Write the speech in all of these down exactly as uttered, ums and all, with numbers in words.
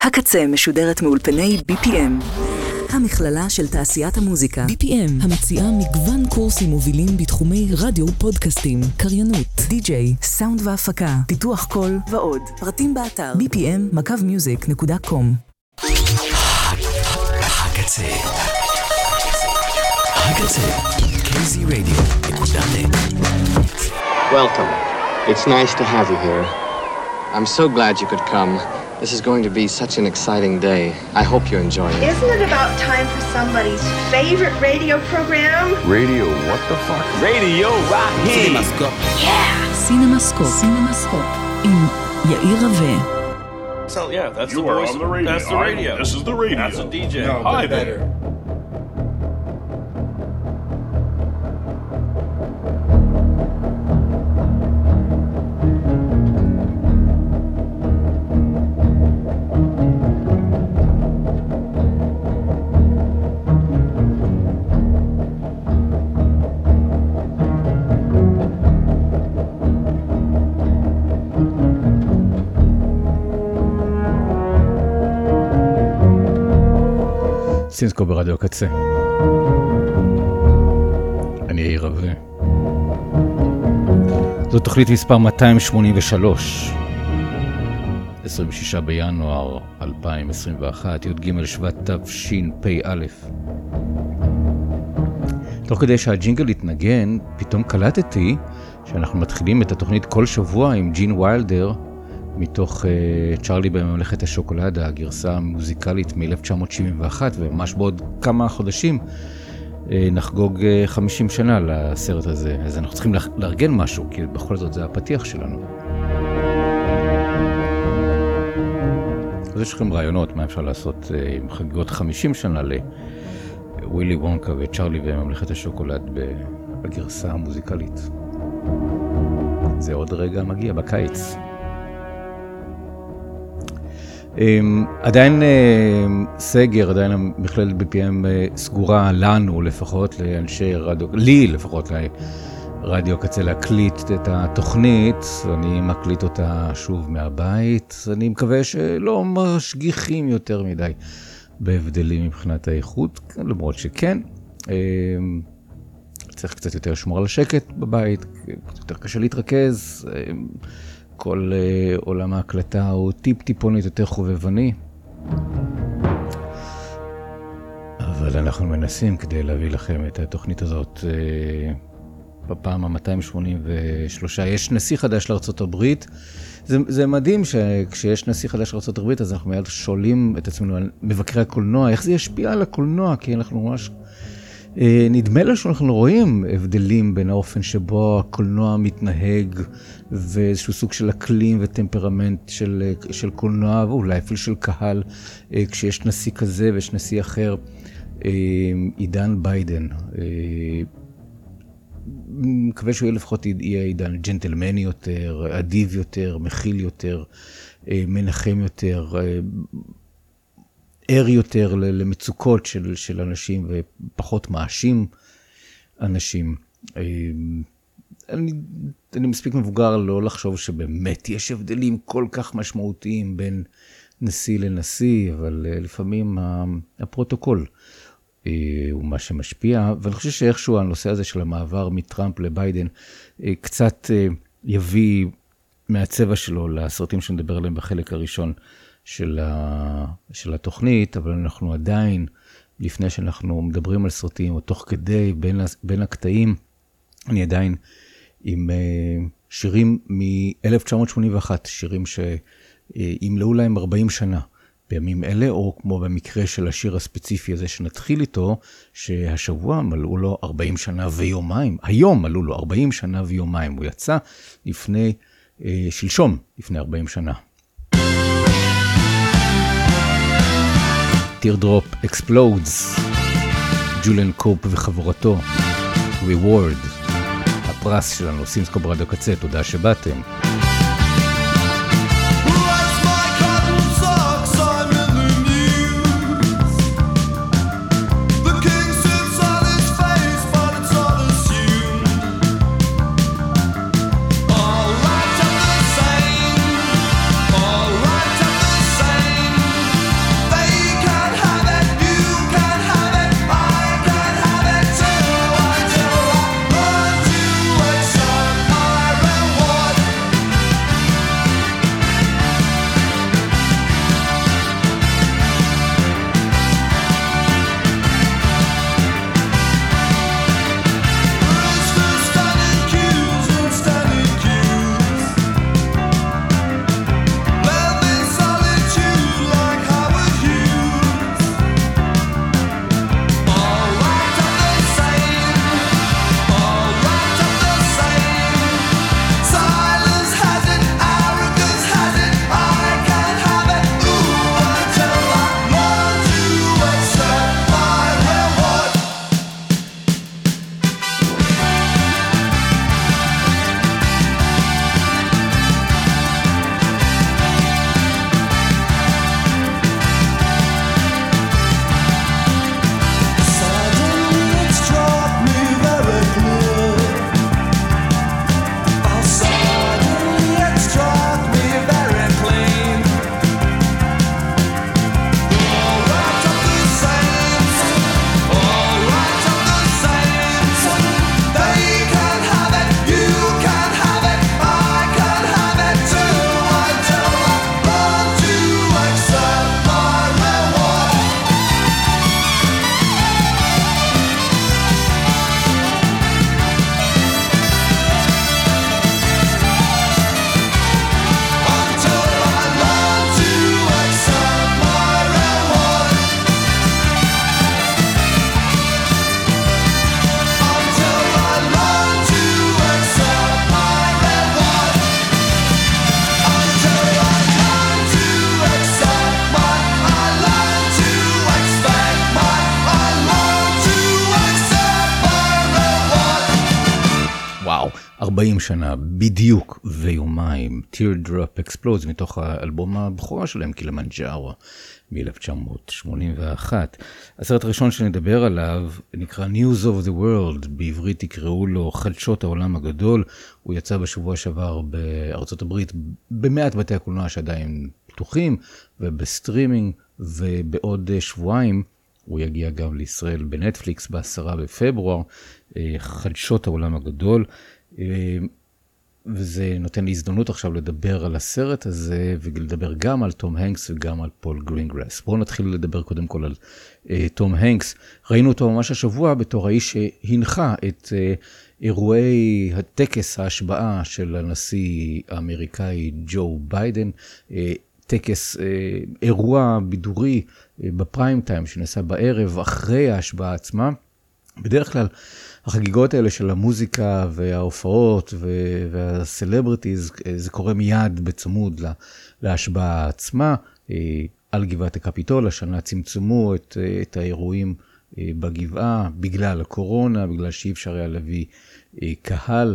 הקצה משודרת מאולפני בי פי אם, המכללה של תעשיית המוזיקה. בי פי אם המציעה מגוון קורסים מובילים בתחומי רדיו, פודקאסטים, קריינות, די-ג'יי, סאונד והפקה, פיתוח קול ועוד. פרטים באתר בי פי אם מקו מיוזיק נקודה קום. הקצה הקצה קיי זי רדיו נקודה נט. Welcome. It's nice to have you here. I'm so glad you could come. This is going to be such an exciting day. I hope you enjoy it. Isn't it about time for somebody's favorite radio program? Radio, what the fuck? Radio Rahim. CinemaScope. Yeah! CinemaScope. CinemaScope. עם יאיר רווה. So yeah, that's You the are voice. on the radio. That's the I- radio. this is the radio. That's a D J. No, Hi but there. סינסקו ברדיו הקצה. אני יאיר רווה. זו תוכנית מספר מאתיים שמונים ושלוש. עשרים ושישה בינואר אלפיים עשרים ואחת, י"ג שבט תשפ"א. תוך כדי שהג'ינגל התנגן, פתאום קלטתי שאנחנו מתחילים את התוכנית כל שבוע עם ג'ין ויילדר, מתוך uh, צ'רלי בממלכת השוקולדה, הגרסה המוזיקלית מ-אלף תשע מאות שבעים ואחת, וממש בעוד כמה חודשים uh, נחגוג uh, חמישים שנה לסרט הזה. אז אנחנו צריכים לארגן משהו, כי בכל זאת זה הפתיח שלנו. אז יש לכם רעיונות מה אפשר לעשות uh, עם חגיגות חמישים שנה לווילי וונקה וצ'רלי בממלכת השוקולד בגרסה המוזיקלית. זה עוד רגע מגיע בקיץ. Um, עדיין uh, סגר, עדיין המכללת בי פי אם uh, סגורה לנו לפחות, לאנשי רדיו, לי לפחות לרדיו קצה להקליט את התוכנית, אני מקליט אותה שוב מהבית, אני מקווה שלא משגיחים יותר מדי בהבדלים מבחינת האיכות, למרות שכן, uh, צריך קצת יותר לשמור על השקט בבית, קצת יותר קשה להתרכז, uh, כל uh, עולם ההקלטה הוא טיפ-טיפונית יותר חובבני. אבל אנחנו מנסים כדי להביא לכם את התוכנית הזאת uh, בפעם ה-מאתיים שמונים ושלוש. יש נשיא חדש לארצות הברית. זה, זה מדהים שכשיש נשיא חדש לארצות הברית, אז אנחנו מיד שואלים את עצמנו על מבקרי הקולנוע, איך זה ישפיע על הקולנוע, כי אנחנו ממש... נדמה לנו שאנחנו רואים הבדלים בין האופן שבו הקולנוע מתנהג ואיזשהו סוג של אקלים וטמפרמנט של, של קולנוע ואולי אפילו של קהל כשיש נשיא כזה ויש נשיא אחר. עידן ביידן, מקווה שהוא יהיה לפחות יהיה עידן ג'נטלמני יותר, אדיב יותר, מכיל יותר, מנחם יותר, ער יותר למצוקות של, של אנשים ופחות מאשים אנשים. אני, אני מספיק מבוגר לא לחשוב שבאמת יש הבדלים כל כך משמעותיים בין נשיא לנשיא, אבל לפעמים הפרוטוקול הוא מה שמשפיע, ואני חושב שאיכשהו הנושא הזה של המעבר מטראמפ לביידן קצת יביא מהצבע שלו לסרטים שנדבר עליהם בחלק הראשון של, ה... של התוכנית, אבל אנחנו עדיין, לפני שאנחנו מדברים על סרטים, או תוך כדי, בין, בין הקטעים, אני עדיין עם uh, שירים מ-אלף תשע מאות שמונים ואחת, שירים שימלאו להם ארבעים שנה בימים אלה, או כמו במקרה של השיר הספציפי הזה שנתחיל איתו, שהשבוע מלאו לו ארבעים שנה ויומיים, היום מלאו לו ארבעים שנה ויומיים, הוא יצא לפני, uh, שלשום, לפני ארבעים שנה. Teardrop Explodes, ג'וליאן קופ וחבורתו, Reward, הפרס שלנו, סינסקו ברדיו קצה, תודה שבאתם. All right, I'm the same. All right, I'm the same. ארבעים שנה בדיוק ויומיים, Teardrop Explodes, מתוך האלבום הבכורה שלהם, קילימנג'ארו, מ-אלף תשע מאות שמונים ואחת. הסרט הראשון שנדבר עליו נקרא News of the World, בעברית יקראו לו חדשות העולם הגדול. הוא יצא בשבוע שעבר בארצות הברית, במעט בתי הקולנוע שעדיין פתוחים, ובסטרימינג, ובעוד שבועיים הוא יגיע גם לישראל בנטפליקס בעשרה בפברואר, חדשות העולם הגדול, וזה נותן לי הזדמנות עכשיו לדבר על הסרט הזה, ולדבר גם על תום הנקס וגם על פול גרינגרס. בואו נתחיל לדבר קודם כל על תום הנקס. ראינו אותו ממש השבוע בתור האיש שהנחה את אירועי הטקס ההשבעה של הנשיא האמריקאי ג'ו ביידן, טקס, אירוע בידורי בפריים טיים שנעשה בערב אחרי ההשבעה עצמה. בדרך כלל החגיגות האלה של המוזיקה וההופעות והסלבריטיז, זה קורה מיד בצמוד להשבעה עצמה. על גבעת הקפיטול, השנה צמצמו את, את האירועים בגבעה בגלל הקורונה, בגלל שאי אפשר היה להביא קהל,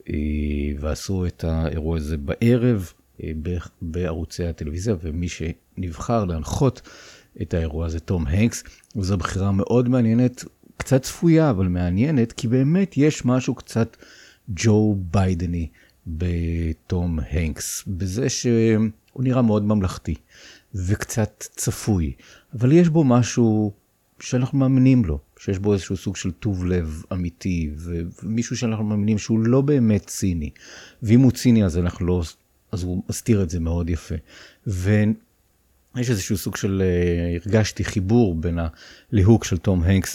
ועשו את האירוע הזה בערב בערוצי הטלוויזיה, ומי שנבחר להנחות את האירוע הזה תום הנקס, וזו בחירה מאוד מעניינת, קצת צפויה, אבל מעניינת, כי באמת יש משהו קצת ג'ו ביידני בתום הנקס, בזה שהוא נראה מאוד ממלכתי, וקצת צפוי, אבל יש בו משהו שאנחנו מאמינים לו, שיש בו איזשהו סוג של טוב לב אמיתי, ומישהו שאנחנו מאמינים שהוא לא באמת ציני, ואם הוא ציני אז אנחנו לא, אז הוא מסתיר את זה מאוד יפה, ויש איזשהו סוג של, הרגשתי חיבור בין הליהוק של תום הנקס,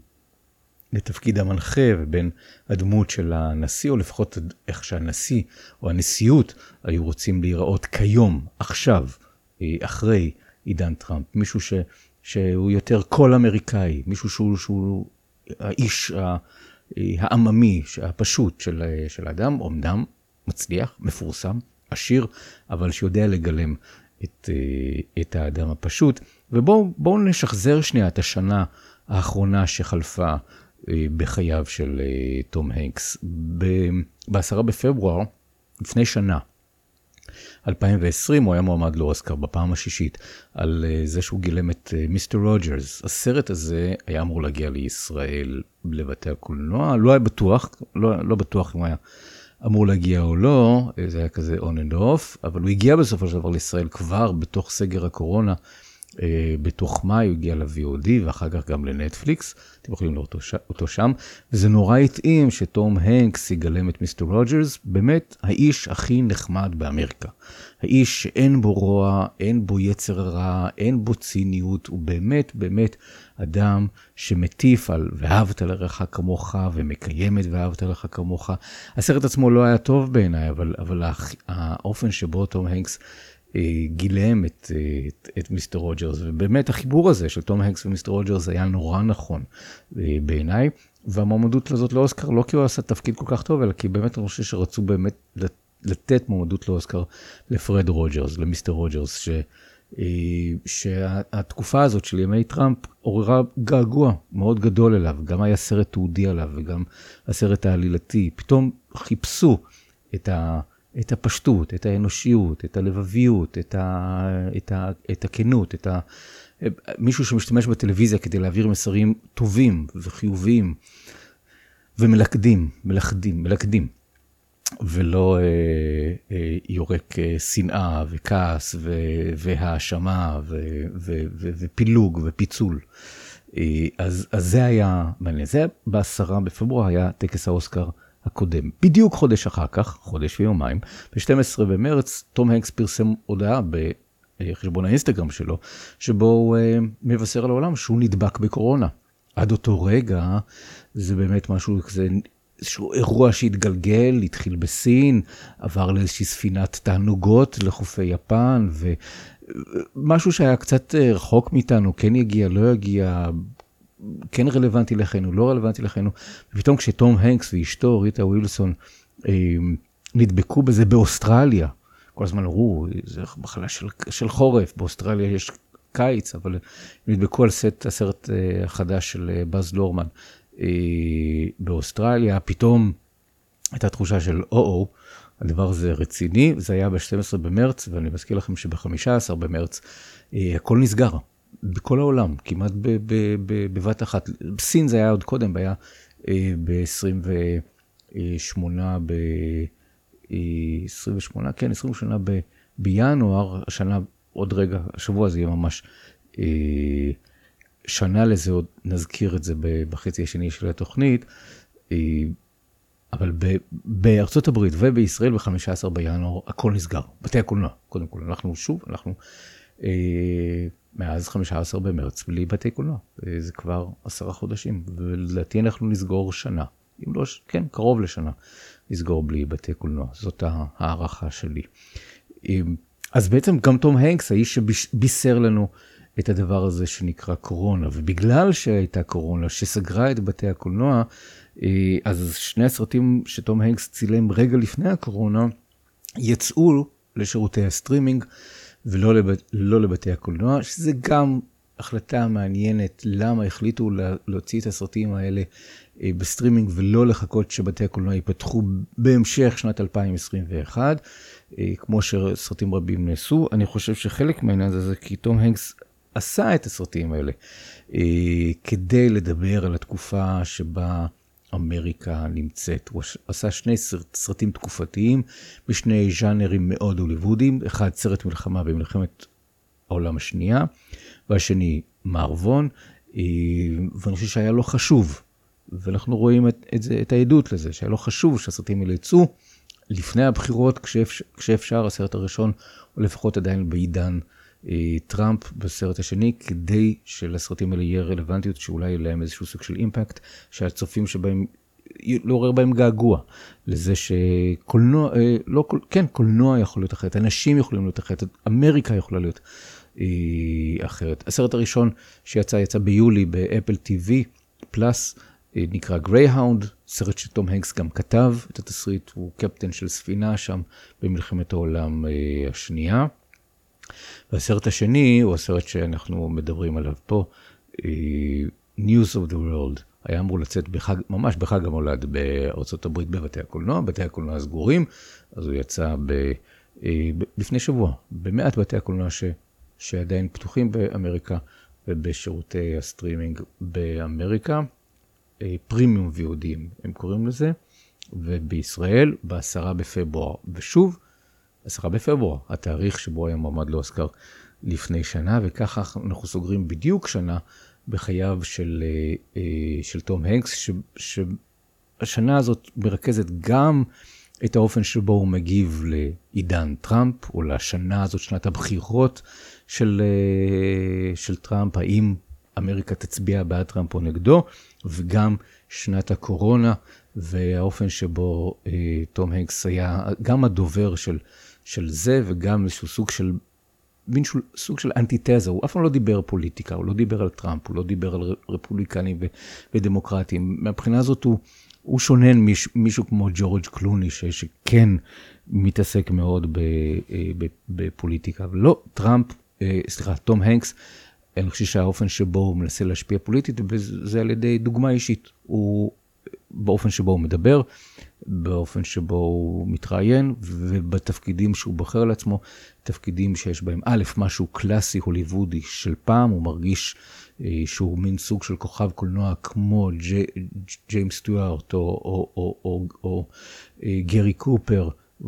לתפקיד המנחה, ובין הדמות של הנשיא, או לפחות איך שהנשיא או הנשיאות היו רוצים להיראות כיום, עכשיו, אחרי עידן טראמפ. מישהו ש, שהוא יותר קול אמריקאי, מישהו שהוא, שהוא האיש העממי, הפשוט של, של האדם, אומנם מצליח, מפורסם, עשיר, אבל שיודע לגלם את, את האדם הפשוט. ובואו בואו נשחזר שנייה את השנה האחרונה שחלפה בחייו של תום הנקס. בעשרה בפברואר, לפני שנה, אלפיים ועשרים, הוא היה מועמד לאוסקר בפעם השישית, על זה שהוא גילם את מיסטר רוג'רס. הסרט הזה היה אמור להגיע לישראל לבתי הקולנוע, לא היה בטוח, לא, לא בטוח אם הוא היה אמור להגיע או לא, זה היה כזה on and off, אבל הוא הגיע בסופו של דבר לישראל כבר בתוך סגר הקורונה, בתוך מאי הוא הגיע ל-וי או די, ואחר כך גם לנטפליקס, אתם יכולים לראות אותו שם, וזה נורא התאים שתום הנקס יגלם את מיסטר רוג'רס, באמת האיש הכי נחמד באמריקה. האיש שאין בו רוע, אין בו יצר רע, אין בו ציניות, הוא באמת באמת אדם שמטיף על ואהבת לרעך כמוך, ומקיים את ואהבת לרעך כמוך. הסרט עצמו לא היה טוב בעיניי, אבל, אבל האופן שבו תום הנקס גילם את, את, את מיסטר רוג'רס, ובאמת החיבור הזה של תום הנקס ומיסטר רוג'רס היה נורא נכון בעיניי, והמועמדות לזאת לאוסקר לא כי הוא עשה תפקיד כל כך טוב, אלא כי באמת אני חושב שרצו באמת לתת מועמדות לאוסקר לפרד רוג'רס, למיסטר רוג'רס, ש, שהתקופה הזאת של ימי טראמפ עוררה געגוע מאוד גדול אליו, גם היה סרט תעודי עליו, וגם הסרט העלילתי, פתאום חיפשו את ה... את הפשטות, את האנושיות, את הלבביות, את, ה, את, ה, את הכנות, את ה, מישהו שמשתמש בטלוויזיה כדי להעביר מסרים טובים וחיוביים ומלכדים, מלכדים, מלכדים, ולא אה, אה, יורק אה, שנאה וכעס ו, והאשמה ו, ו, ו, ופילוג ופיצול. אה, אז, אז זה היה מעניין. זה בעשרה בפברואר היה טקס האוסקר הקודם. בדיוק חודש אחר כך, חודש ויומיים, ב-שנים עשר במרץ, תום הנקס פרסם הודעה בחשבון האינסטגרם שלו, שבו הוא uh, מבשר על העולם שהוא נדבק בקורונה. עד אותו רגע, זה באמת משהו כזה, איזשהו אירוע שהתגלגל, התחיל בסין, עבר לאיזושהי ספינת תענוגות לחופי יפן, ומשהו שהיה קצת רחוק מאיתנו, כן יגיע, לא יגיע, כן רלוונטי לכנו, לא רלוונטי לכנו, ופתאום כשתום הנקס ואשתו, ריטה ווילסון, נדבקו בזה באוסטרליה, כל הזמן אמרו, זה מחלה של, של חורף, באוסטרליה יש קיץ, אבל נדבקו על סט הסרט החדש של באז לורמן באוסטרליה, פתאום הייתה תחושה של או-או, הדבר הזה רציני, זה היה ב-שנים עשר במרץ, ואני מזכיר לכם שב-חמישה עשר במרץ, אה, הכל נסגר, בכל העולם, כמעט בבת אחת. בסין זה היה עוד קודם, היה אה, ב-עשרים ושמונה, ב... עשרים ושמונה, כן, עשרים ושמונה ב... בינואר, השנה, עוד רגע, השבוע זה יהיה ממש אה, שנה לזה, עוד נזכיר את זה בחצי השני של התוכנית, אה, אבל ב, בארצות הברית ובישראל ב-חמישה עשר בינואר הכל נסגר, בתי הקולנוע, קודם כל, אנחנו שוב, אנחנו אה, מאז חמישה עשר במרץ בלי בתי קולנוע, אה, זה כבר עשרה חודשים, ולדעתי אנחנו נסגור שנה, אם לא, כן, קרוב לשנה, נסגור בלי בתי קולנוע, זאת הערכה שלי. אז בעצם גם תום הנקס, האיש שבישר לנו את הדבר הזה שנקרא קורונה, ובגלל שהייתה קורונה שסגרה את בתי הקולנוע, אז שני הסרטים שתום הנקס צילם רגע לפני הקורונה, יצאו לשירותי הסטרימינג, ולא לב... לא לבתי הקולנוע, שזה גם החלטה מעניינת, למה החליטו להוציא את הסרטים האלה בסטרימינג, ולא לחכות שבתי הקולנוע ייפתחו בהמשך שנת אלפיים עשרים ואחת, כמו שסרטים רבים נעשו. אני חושב שחלק מהעניין הזה, כי תום הנקס עשה את הסרטים האלה, כדי לדבר על התקופה שבה אמריקה נמצאת. הוא עשה שני סרטים תקופתיים, בשני ז'אנרים מאוד הוליוודיים, אחד סרט מלחמה במלחמת העולם השנייה, והשני מערבון, ואני חושב שהיה לו חשוב, ואנחנו רואים את, את, זה, את העדות לזה, שהיה לו חשוב שהסרטים האלה יצאו לפני הבחירות, כשאפשר, כשאפשר הסרט הראשון, או לפחות עדיין בעידן אה, טראמפ בסרט השני, כדי שלסרטים האלה יהיה רלוונטיות, שאולי יהיה להם איזשהו סוג של אימפקט, שהצופים שבהם, לעורר בהם געגוע, לזה שקולנוע, אה, לא, כן, קולנוע יכול להיות אחרת, אנשים יכולים להיות אחרת, אמריקה יכולה להיות אה, אחרת. הסרט הראשון שיצא, יצא ביולי באפל טי וי פלאס, נקרא גרייהאונד, סרט שתום הנקס גם כתב את התסריט, הוא קפטן של ספינה שם במלחמת העולם השנייה. והסרט השני הוא הסרט שאנחנו מדברים עליו פה, News of the World, היה אמור לצאת בחג, ממש בחג המולד בארצות הברית בבתי הקולנוע, בתי הקולנוע סגורים, אז הוא יצא ב, לפני שבוע, במעט בתי הקולנוע ש, שעדיין פתוחים באמריקה ובשירותי הסטרימינג באמריקה. פרימיום ויודים, הם קוראים לזה, ובישראל בעשרה בפברואר, ושוב, עשרה בפברואר, התאריך שבו היה מועמד לאוסקר לפני שנה, וככה אנחנו סוגרים בדיוק שנה בחייו של, של תום הנקס, שהשנה הזאת מרכזת גם את האופן שבו הוא מגיב לעידן טראמפ, או לשנה הזאת, שנת הבחירות של, של טראמפ, האם אמריקה תצביע בעד טראמפ או נגדו, וגם שנת הקורונה, והאופן שבו אה, תום הנקס היה גם הדובר של, של זה, וגם איזשהו סוג של, מין שול, סוג של אנטיתזה, הוא אף פעם לא דיבר פוליטיקה, הוא לא דיבר על טראמפ, הוא לא דיבר על רפובליקנים ו, ודמוקרטים. מהבחינה הזאת הוא, הוא שונן מיש, מישהו כמו ג'ורג' קלוני, ש, שכן מתעסק מאוד ב, אה, בפוליטיקה, ולא טראמפ, אה, סליחה, תום הנקס, אני חושב שהאופן שבו הוא מנסה להשפיע פוליטית, וזה על ידי דוגמה אישית. הוא באופן שבו הוא מדבר, באופן שבו הוא מתראיין, ובתפקידים שהוא בוחר על עצמו, תפקידים שיש בהם א', משהו קלאסי הוליוודי של פעם, הוא מרגיש אה, שהוא מין סוג של כוכב קולנוע כמו ג'י, ג'יימס סטיוארט, או, או, או, או, או אה, גרי קופר, אה,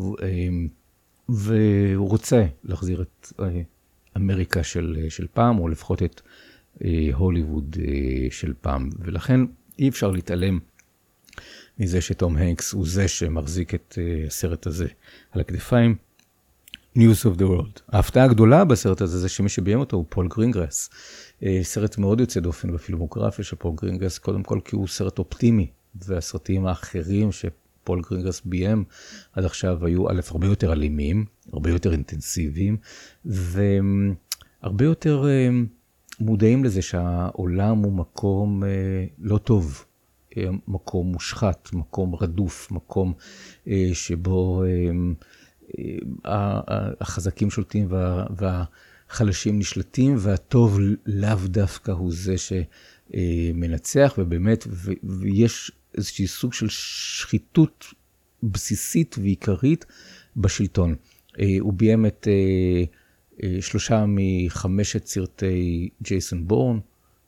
והוא רוצה להחזיר את אה, אמריקה של, של פעם, או לפחות את אה, הוליווד אה, של פעם. ולכן אי אפשר להתעלם מזה שתום הנקס הוא זה שמחזיק את אה, הסרט הזה על הכתפיים. News of the World. ההפתעה הגדולה בסרט הזה זה שמי שביים אותו הוא פול גרינגרס. אה, סרט מאוד יוצא דופן בפילמוגרפיה של פול גרינגרס, קודם כל כי הוא סרט אופטימי, והסרטים האחרים שפול גרינגרס ביים עד עכשיו היו א' הרבה יותר אלימים, הרבה יותר אינטנסיביים, והרבה יותר אה, מודעים לזה שהעולם הוא מקום אה, לא טוב, אה, מקום מושחת, מקום רדוף, מקום אה, שבו אה, החזקים שולטים וה, והחלשים נשלטים, והטוב לאו דווקא הוא זה שמנצח, ובאמת, ויש איזושהי סוג של שחיתות בסיסית ועיקרית בשלטון. הוא ביים את שלושה מחמשת סרטי ג'ייסון בורן,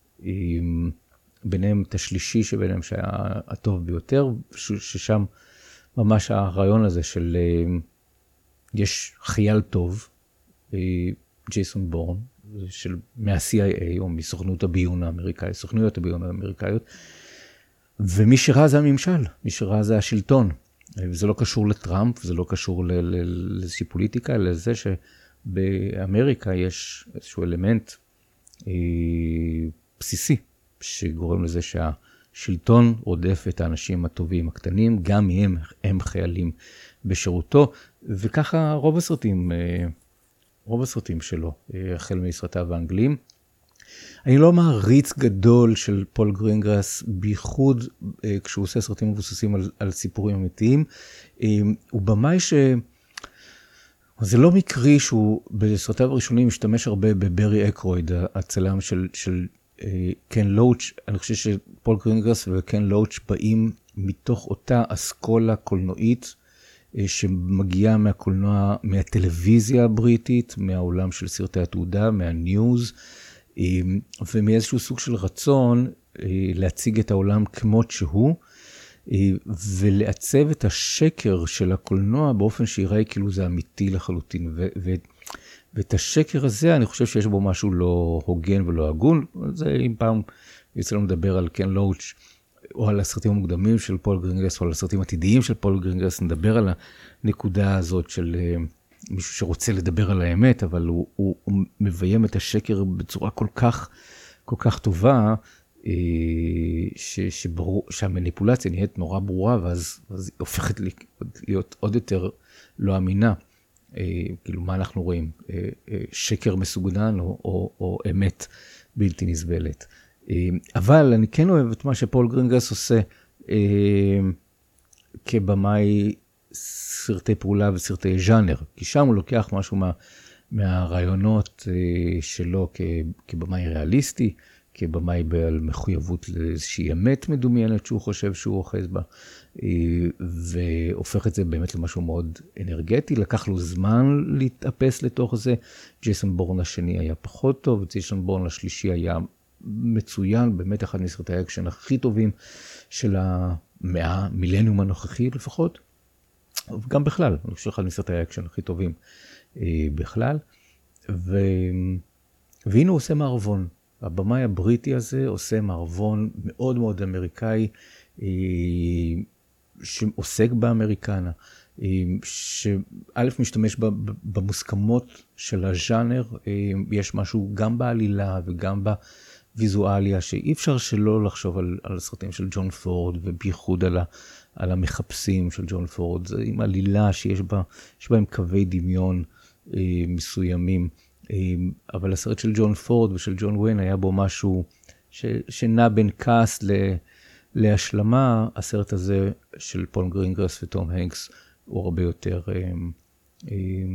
ביניהם את השלישי שביניהם שהיה הטוב ביותר, ששם ממש הרעיון הזה של יש חייל טוב, ג'ייסון בורן, של מה-C I A או מסוכנות הביון האמריקאית, סוכנויות הביון האמריקאיות, ומי שראה זה הממשל, מי שראה זה השלטון. וזה לא קשור לטראמפ, זה לא קשור לאיזושהי פוליטיקה, אלא לזה שבאמריקה יש איזשהו אלמנט אה, בסיסי, שגורם לזה שהשלטון רודף את האנשים הטובים הקטנים, גם אם הם חיילים בשירותו, וככה רוב הסרטים, אה, רוב הסרטים שלו, אה, החל מסרטיו האנגליים. אני לא מעריץ גדול של פול גרינגרס, בייחוד אה, כשהוא עושה סרטים מבוססים על, על סיפורים אמיתיים. אה, הוא במאי ש... זה לא מקרי שהוא בסרטיו הראשונים משתמש הרבה בברי אקרויד, הצלם של, של אה, קן לואוץ'. אני חושב שפול גרינגרס וקן לואוץ' באים מתוך אותה אסכולה קולנועית, אה, שמגיעה מהקולנוע, מהטלוויזיה הבריטית, מהעולם של סרטי התעודה, מהניוז, ומאיזשהו סוג של רצון להציג את העולם כמות שהוא, ולעצב את השקר של הקולנוע באופן שיראה כאילו זה אמיתי לחלוטין. ו- ו- ואת השקר הזה אני חושב שיש בו משהו לא הוגן ולא הגון. זה אם פעם יצא לנו לדבר על קן לואוץ' או על הסרטים המוקדמים של פול גרינגרס, או על הסרטים עתידיים של פול גרינגרס, נדבר על הנקודה הזאת של מישהו שרוצה לדבר על האמת, אבל הוא, הוא, הוא מביים את השקר בצורה כל כך, כל כך טובה, ש, שברור, שהמניפולציה נהיית נורא ברורה, ואז, ואז היא הופכת להיות עוד יותר לא אמינה. כאילו, מה אנחנו רואים? שקר מסוגנן או, או, או אמת בלתי נסבלת. אבל אני כן אוהב את מה שפול גרינגרס עושה כבמאי סרטי פעולה וסרטי ז'אנר, כי שם הוא לוקח משהו מה, מהרעיונות שלו כבמאי ריאליסטי, כבמאי בעל מחויבות לאיזושהי אמת מדומיינת שהוא חושב שהוא אוחז בה, והופך את זה באמת למשהו מאוד אנרגטי. לקח לו זמן להתאפס לתוך זה. ג'ייסון בורן השני היה פחות טוב, ג'ייסון בורן השלישי היה מצוין, באמת אחד מסרטי האקשן הכי טובים של המאה, מילניום הנוכחי לפחות, וגם בכלל, אני חושב אחד מסרטי האקשן הכי טובים אה, בכלל, ו... והנה הוא עושה מערבון. הבמאי הבריטי הזה עושה מערבון מאוד מאוד אמריקאי, אה, שעוסק באמריקנה, אה, שא' משתמש במוסכמות של הז'אנר, אה, יש משהו גם בעלילה וגם בוויזואליה, שאי אפשר שלא לחשוב על, על סרטים של ג'ון פורד, ובייחוד על ה... על המחפשים של ג'ון פורד, זה עם עלילה שיש בה, יש בהם קווי דמיון אה, מסוימים, אה, אבל הסרט של ג'ון פורד ושל ג'ון וויין היה בו משהו ש, שנע בין כעס ל, להשלמה. הסרט הזה של פול גרינגרס וטום הנקס הוא הרבה יותר אה, אה,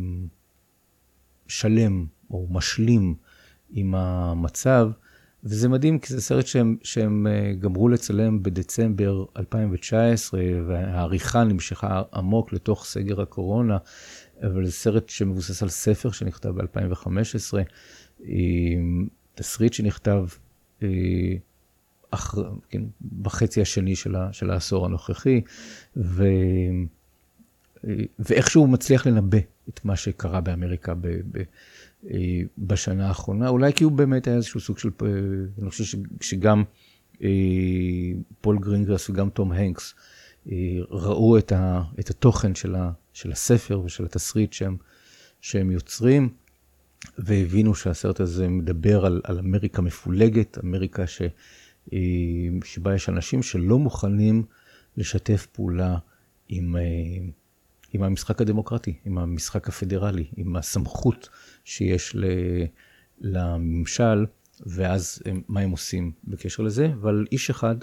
שלם או משלים עם המצב, וזה מדהים, כי זה סרט שהם, שהם גמרו לצלם בדצמבר אלפיים תשע עשרה, והעריכה נמשכה עמוק לתוך סגר הקורונה, אבל זה סרט שמבוסס על ספר שנכתב ב-אלפיים וחמש עשרה, תסריט שנכתב אחר, כן, בחצי השני של, ה, של העשור הנוכחי, ו, ואיכשהו הוא מצליח לנבא את מה שקרה באמריקה ב... ב בשנה האחרונה, אולי כי הוא באמת היה איזשהו סוג של, אני חושב שגם פול גרינגרס וגם תום הנקס ראו את, ה, את התוכן של, ה, של הספר ושל התסריט שהם, שהם יוצרים, והבינו שהסרט הזה מדבר על, על אמריקה מפולגת, אמריקה ש, שבה יש אנשים שלא מוכנים לשתף פעולה עם, עם המשחק הדמוקרטי, עם המשחק הפדרלי, עם הסמכות שיש לממשל, ואז מה הם עושים בקשר לזה. אבל איש אחד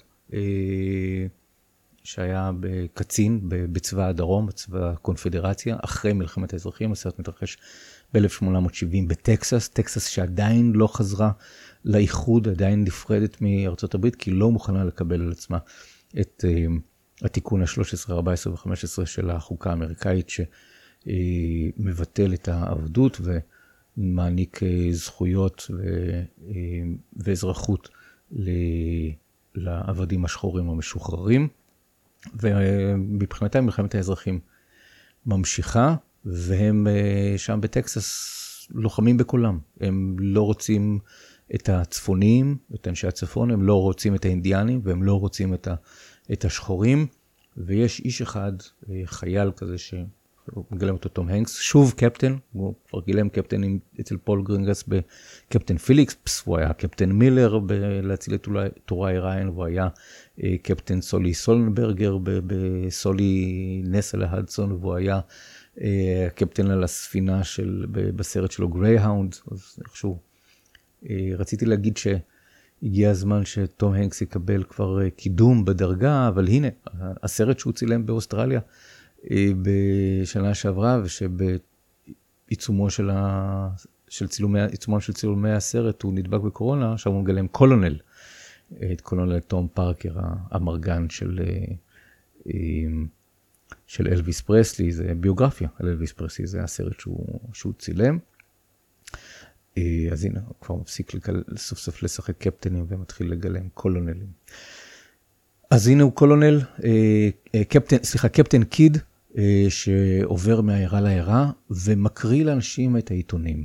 שהיה קצין בצבא הדרום, בצבא הקונפדרציה, אחרי מלחמת האזרחים, הסרט מתרחש ב-אלף שמונה מאות שבעים בטקסס, טקסס שעדיין לא חזרה לאיחוד, עדיין נפרדת מארצות הברית, כי לא מוכנה לקבל על עצמה את, התיקון ה-שלוש עשרה, ארבע עשרה ו-חמש עשרה של החוקה האמריקאית שמבטל את העבדות ומעניק זכויות ואזרחות לעבדים השחורים המשוחררים. ומבחינתם מלחמת האזרחים ממשיכה, והם שם בטקסס לוחמים בקולם. הם לא רוצים את הצפונים, את אנשי הצפון, הם לא רוצים את האינדיאנים, והם לא רוצים את, ה, את השחורים. ויש איש אחד, חייל כזה שמגלם אותו תום הנקס, שוב קפטן, הוא כבר גילם קפטן אצל פול גרינגס בקפטן פיליקס, הוא היה קפטן מילר להציל את טוראי ריין, והוא היה קפטן סולי סולנברגר בסולי נסה להדסון, והוא היה קפטן על הספינה של, בסרט שלו גרייהאונד. אז איכשהו רציתי להגיד שהגיע הזמן שתום הנקס יקבל כבר קידום בדרגה, אבל הנה, הסרט שהוא צילם באוסטרליה בשנה שעברה, ושבעיצומו של, ה... של צילומי, עיצומם של צילומי הסרט הוא נדבק בקורונה, עכשיו הוא מגלם קולונל, את קולונל תום פארקר, המרגן של, של אלוויס פרסלי, זה ביוגרפיה על אלוויס פרסלי, זה הסרט שהוא, שהוא צילם. אז הנה, הוא כבר מפסיק לגל... סוף סוף לשחק קפטנים ומתחיל לגלם קולונלים. אז הנה הוא קולונל, קפטן, סליחה, קפטן קיד, שעובר מהעירה לעירה ומקריא לאנשים את העיתונים.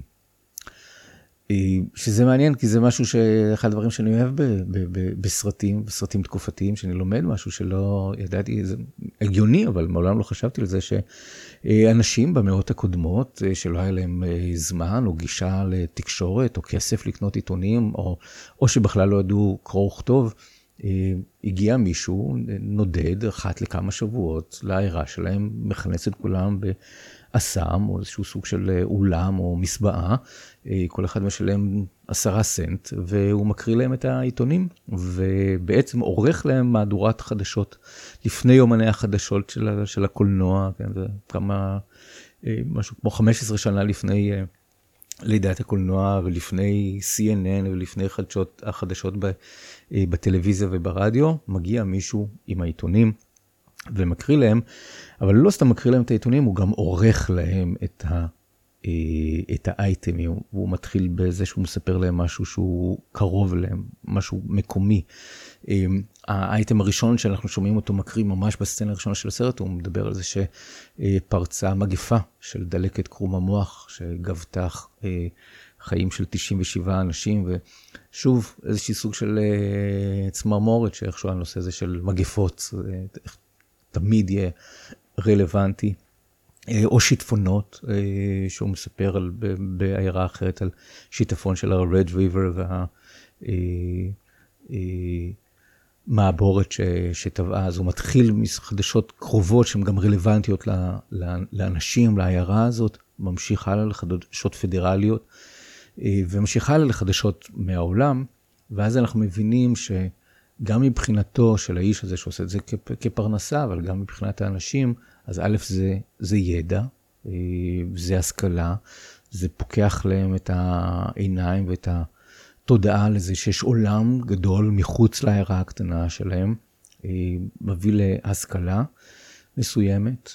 שזה מעניין, כי זה משהו שאחד הדברים שאני אוהב ב- ב- ב- בסרטים, בסרטים תקופתיים, שאני לומד משהו שלא ידעתי, זה הגיוני, אבל מעולם לא חשבתי על זה, שאנשים במאות הקודמות, שלא היה להם זמן או גישה לתקשורת או כסף לקנות עיתונים, או, או שבכלל לא ידעו קרוא וכתוב, הגיע מישהו, נודד אחת לכמה שבועות לעירה שלהם, מכנס את כולם באסם, או איזשהו סוג של אולם או מסבעה, כל אחד משלם עשרה סנט, והוא מקריא להם את העיתונים, ובעצם עורך להם מהדורת חדשות, לפני יומני החדשות של, של הקולנוע, כן, וכמה, משהו כמו חמש עשרה שנה לפני לידת הקולנוע, ולפני סי אן אן, ולפני חדשות, החדשות בטלוויזיה וברדיו, מגיע מישהו עם העיתונים, ומקריא להם, אבל לא סתם מקריא להם את העיתונים, הוא גם עורך להם את ה... את האייטמים, הוא מתחיל בזה שהוא מספר להם משהו שהוא קרוב אליהם, משהו מקומי. האייטם הראשון שאנחנו שומעים אותו מקריא ממש בסצנה הראשונה של הסרט, הוא מדבר על זה שפרצה מגפה של דלקת קרום המוח, שגבתה חיים של תשעים ושבעה אנשים, ושוב איזושהי סוג של צמרמורת, שאיכשהו הנושא הזה של מגפות תמיד יהיה רלוונטי. או שיטפונות, שהוא מספר על, בעיירה אחרת על שיטפון של ה-Red River והמעבורת שטבעה. אז הוא מתחיל מחדשות קרובות שהן גם רלוונטיות לאנשים, לעיירה הזאת, ממשיך הלאה לחדשות פדרליות, וממשיך הלאה לחדשות מהעולם, ואז אנחנו מבינים שגם מבחינתו של האיש הזה שעושה את זה כפרנסה, אבל גם מבחינת האנשים, אז א' זה, זה ידע, זה השכלה, זה פוקח להם את העיניים ואת התודעה לזה שיש עולם גדול מחוץ לעיירה הקטנה שלהם, מביא להשכלה מסוימת,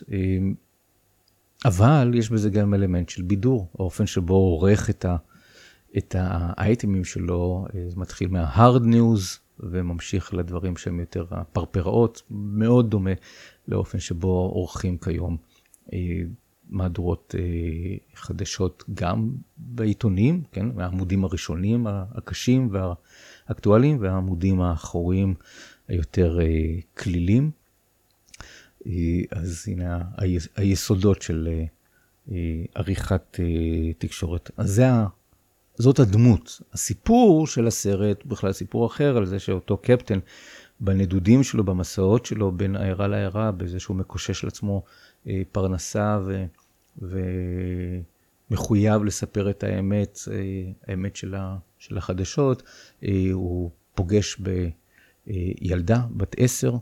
אבל יש בזה גם אלמנט של בידור, האופן שבו הוא עורך את, ה, את האייטמים שלו, מתחיל מה-hard news וממשיך לדברים שהם יותר פרפראות, מאוד דומה לאופן שבו עורכים כיום מהדורות חדשות גם בעיתונים, כן? מהעמודים הראשונים הקשים והאקטואליים, והעמודים האחוריים היותר כלילים. אז הנה היסודות של עריכת תקשורת. אז זה, זאת הדמות. הסיפור של הסרט, בכלל סיפור אחר, על זה שאותו קפטן, בנדודים שלו, במסעות שלו, בין העירה לעירה, בזה שהוא מקושש לעצמו פרנסה ו, ומחויב לספר את האמת, האמת של, ה, של החדשות. הוא פוגש בילדה, בת עשר,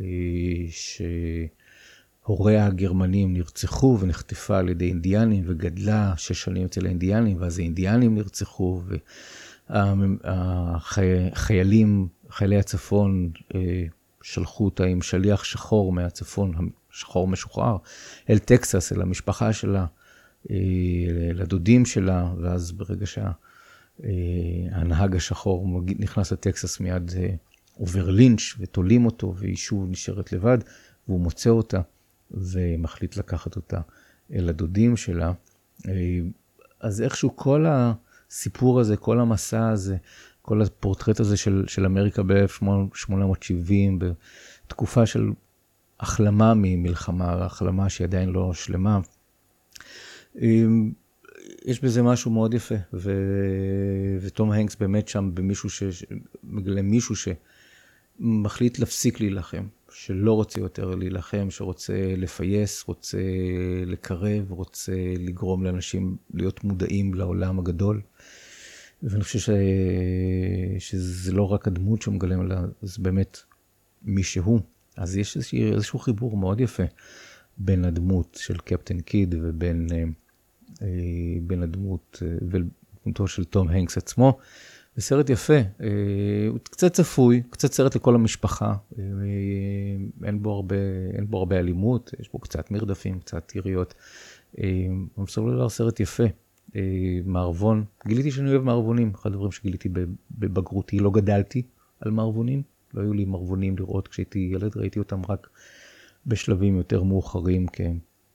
שהוריה הגרמנים נרצחו ונחטפה על ידי אינדיאנים, וגדלה שש שנים אצל האינדיאנים, ואז האינדיאנים נרצחו, והחיילים, חיילי הצפון שלחו אותה עם שליח שחור מהצפון, שחור משוחרר, אל טקסס, אל המשפחה שלה, לדודים שלה, ואז ברגע שהנהג השחור נכנס לטקסס מיד עובר לינץ' ותולים אותו, והיא שוב נשארת לבד, והוא מוצא אותה ומחליט לקחת אותה אל הדודים שלה. אז איכשהו כל הסיפור הזה, כל המסע הזה, כל הפורטרט הזה של, של אמריקה ב-אלף שמונה מאות שבעים, בתקופה של החלמה ממלחמה, החלמה שהיא עדיין לא שלמה, יש בזה משהו מאוד יפה, ו... וטום הנקס באמת שם במישהו ש... מגלה מישהו שמחליט להפסיק להילחם, שלא רוצה יותר להילחם, שרוצה לפייס, רוצה לקרב, רוצה לגרום לאנשים להיות מודעים לעולם הגדול. ואני חושב ש... שזה לא רק הדמות שהוא מגלם, אלא זה באמת מי שהוא. אז יש איזשהו, איזשהו חיבור מאוד יפה בין הדמות של קפטן קיד ובין אה, בין הדמות ודמותו של תום הנקס עצמו. זה סרט יפה, אה, הוא קצת צפוי, קצת סרט לכל המשפחה, אה, אין בו הרבה, אין בו הרבה אלימות, יש בו קצת מרדפים, קצת יריות. אה, בסופו של דבר סרט יפה. מערבון, גיליתי שאני אוהב מערבונים, אחד הדברים שגיליתי בבגרותי, לא גדלתי על מערבונים, לא היו לי מערבונים לראות כשהייתי ילד, ראיתי אותם רק בשלבים יותר מאוחרים כ...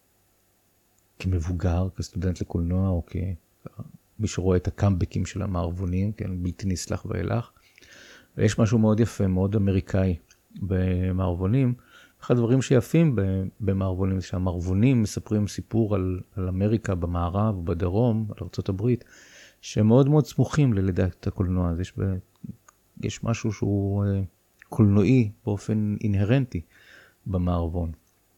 כמבוגר, כסטודנט לקולנוע, או כמי שרואה את הקאמבקים של המערבונים, כן, בלתי נסלח ואילך. ויש משהו מאוד יפה, מאוד אמריקאי במערבונים. אחד הדברים שיפים במערבונים, שהמערבונים מספרים סיפור על, על אמריקה במערב ובדרום, על ארצות הברית, שהם מאוד מאוד סמוכים ללידת הקולנוע. יש, ב, יש משהו שהוא קולנועי באופן אינהרנטי במערבון.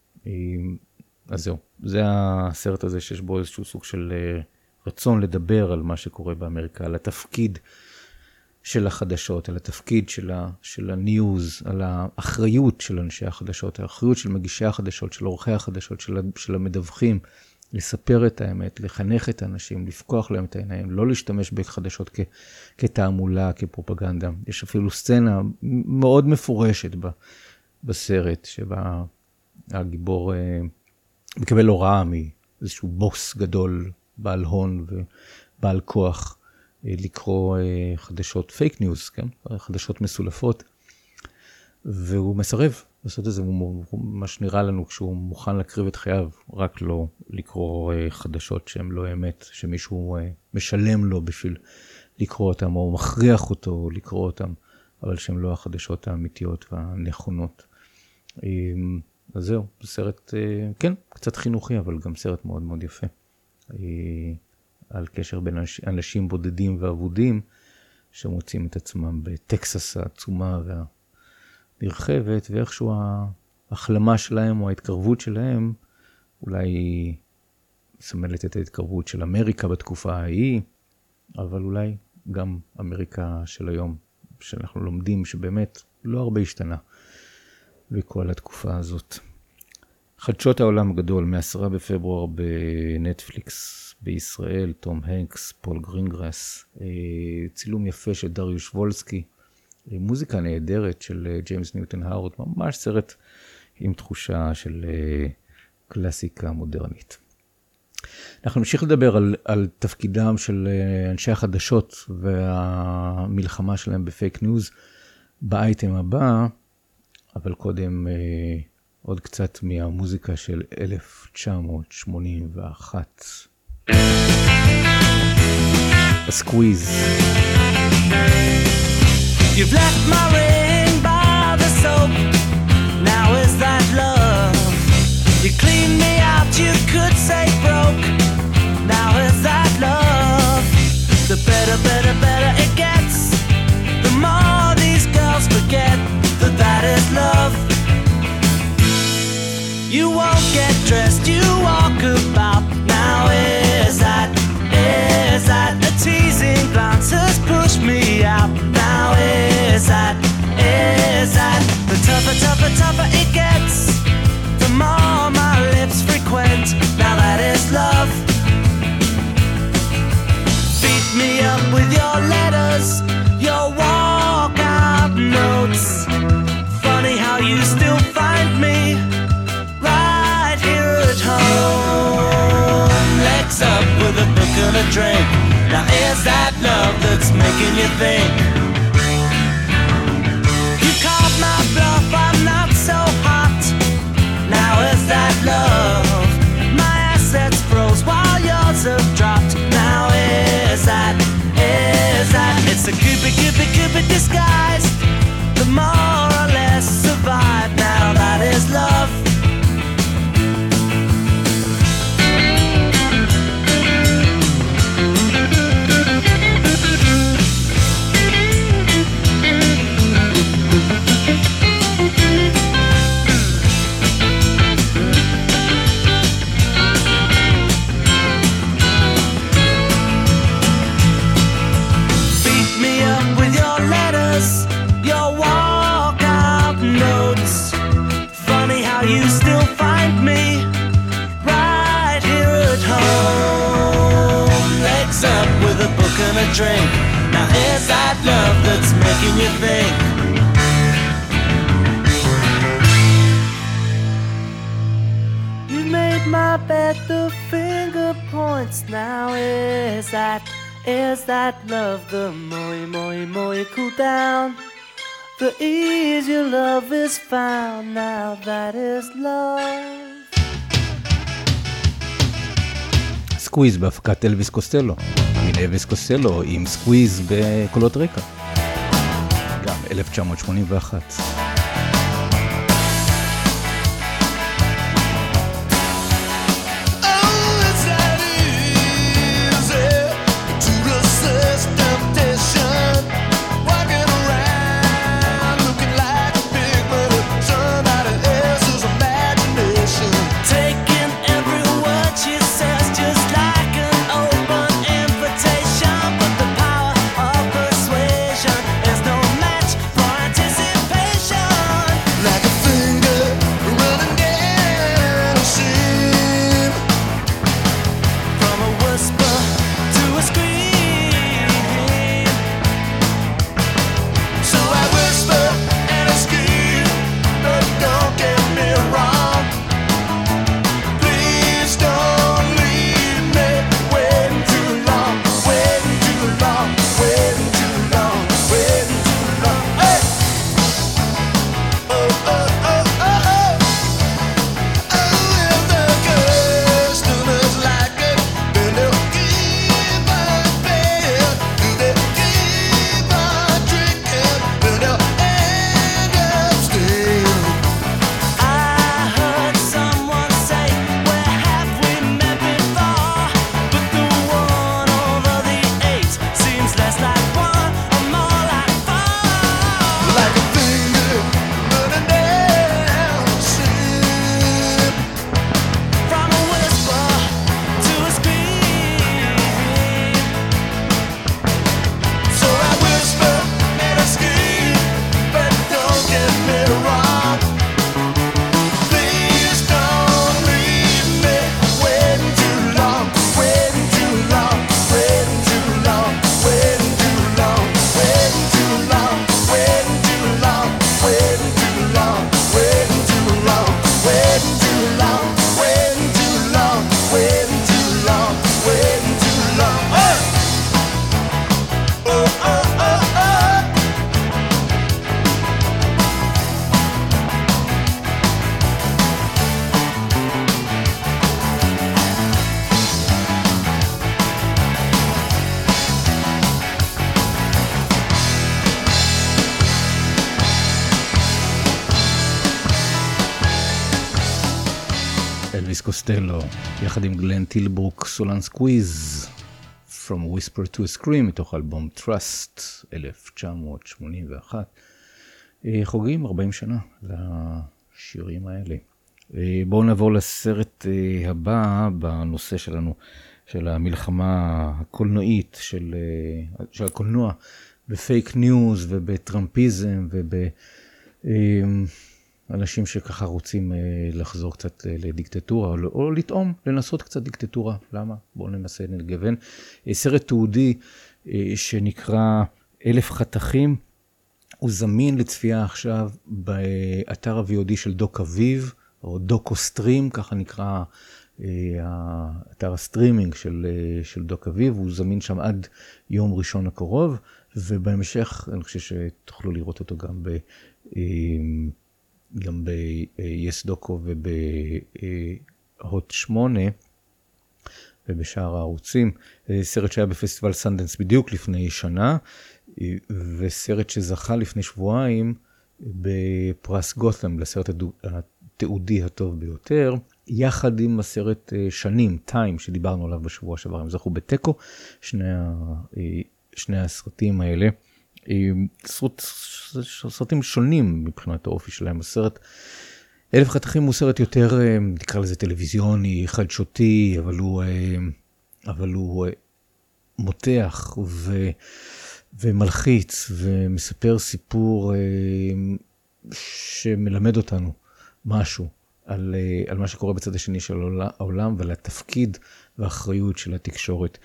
אז זהו, זה הסרט הזה שיש בו איזשהו סוג של רצון לדבר על מה שקורה באמריקה, על התפקיד של החדשות, על התפקיד של, ה, של הניוז, על האחריות של אנשי החדשות, האחריות של מגישי החדשות, של עורכי החדשות, של, של המדווחים, לספר את האמת, לחנך את האנשים, לפקוח להם את העיניים, לא להשתמש בחדשות כ, כתעמולה, כפרופגנדה. יש אפילו סצנה מאוד מפורשת ב, בסרט, שבה הגיבור אה, מקבל הוראה מאיזשהו בוס גדול, בעל הון ובעל כוח, לקרוא חדשות פייק ניוז, כן? חדשות מסולפות, והוא מסרב לעשות את זה, הוא, מה שנראה לנו כשהוא מוכן להקריב את חייו, רק לא לקרוא חדשות שהן לא אמת, שמישהו משלם לו בשביל לקרוא אותם, או מכריח אותו לקרוא אותם, אבל שהן לא החדשות האמיתיות והנכונות. אז זהו, זה סרט, כן, קצת חינוכי, אבל גם סרט מאוד מאוד יפה. על קשר בין אנשים בודדים ואבודים, שמוצאים את עצמם בטקסס העצומה והנרחבת, ואיכשהו ההחלמה שלהם או ההתקרבות שלהם, אולי היא מסמלת את ההתקרבות של אמריקה בתקופה ההיא, אבל אולי גם אמריקה של היום, שאנחנו לומדים שבאמת לא הרבה השתנה בכל התקופה הזאת. חדשות העולם הגדול, מעשרה בפברואר בנטפליקס בישראל, תום הנקס, פול גרינגרס, צילום יפה של דריוש וולסקי, מוזיקה נהדרת של ג'יימס ניוטון האוורד, ממש סרט עם תחושה של קלאסיקה מודרנית. אנחנו נמשיך לדבר על, על תפקידם של אנשי החדשות והמלחמה שלהם בפייק ניוז באייטם הבא, אבל קודם עוד קצת מהמוזיקה של אלף תשע מאות שמונים ואחת. A squeeze. You've left my ring by the soap. Now is that love? You cleaned me out, you could say broke. Now is that love? The better, better, better it gets. The more these girls forget that that is love. You won't get dressed, you walk about. Now is that, is that a teasing glance has pushed me out. Now is that, is that the tougher, tougher, tougher it gets, the more my lips frequent. Now that is love. Beat me up with your letters, your walkout notes. Funny how you a drink. Now is that love that's making you think? You called my bluff, I'm not so hot. Now is that love? My assets froze while yours have dropped. Now is that, is that? It's a cupid, cupid, cupid disguise. The more or less survive. Now that is love. You still find me right here at home, legs up with a book and a drink. Now is that love that's making you think? You made my bed, the finger points. Now is that, is that love? The moi moi moi cool down. The ease your love is found, now that is love. סקוויז בהפקת אלוויס קוסטלו. הנה אלוויס קוסטלו עם סקוויז בקולות רקע. גם אלף תשע מאות שמונים ואחת. אלוויס קוסטלו, יחד עם גלן טילברוק, סולן סקוויז, From Whisper to a Scream, מתוך אלבום Trust, אלף תשע מאות שמונים ואחת. חוגגים ארבעים שנה לשירים האלה. בואו נעבור לסרט הבא בנושא שלנו, של המלחמה הקולנועית, של, של הקולנוע, בפייק ניוז ובטראמפיזם וב... אנשים שככה רוצים לחזור קצת לדיקטטורה, או, או לטעום, לנסות קצת דיקטטורה. למה? בואו ננסה נגוון. סרט תעודי שנקרא אלף חתכים, הוא זמין לצפייה עכשיו באתר ה-וי או די של דוק אביב, או דוקו סטרים, ככה נקרא אתר הסטרימינג של, של דוק אביב, הוא זמין שם עד יום ראשון הקרוב, ובהמשך אני חושב שתוכלו לראות אותו גם ב... גם ב-Yes דוקו ובהוט שמונה ובשאר הערוצים. סרט שהיה בפסטיבל סנדנס בדיוק לפני שנה, וסרט שזכה לפני שבועיים בפרס גות'לם לסרט התיעודי הטוב ביותר, יחד עם הסרט שנים, טיים, שדיברנו עליו בשבוע שעבר. הם זכו בטקו, שני, שני הסרטים האלה. סרט, סרטים שונים מבחינת האופי שלהם. הסרט אלף חתכים הוא סרט יותר, נקרא לזה טלוויזיוני, חדשותי, אבל הוא, אבל הוא מותח ו, ומלחיץ ומספר סיפור שמלמד אותנו משהו על, על מה שקורה בצד השני של העולם ועל התפקיד והאחריות של התקשורת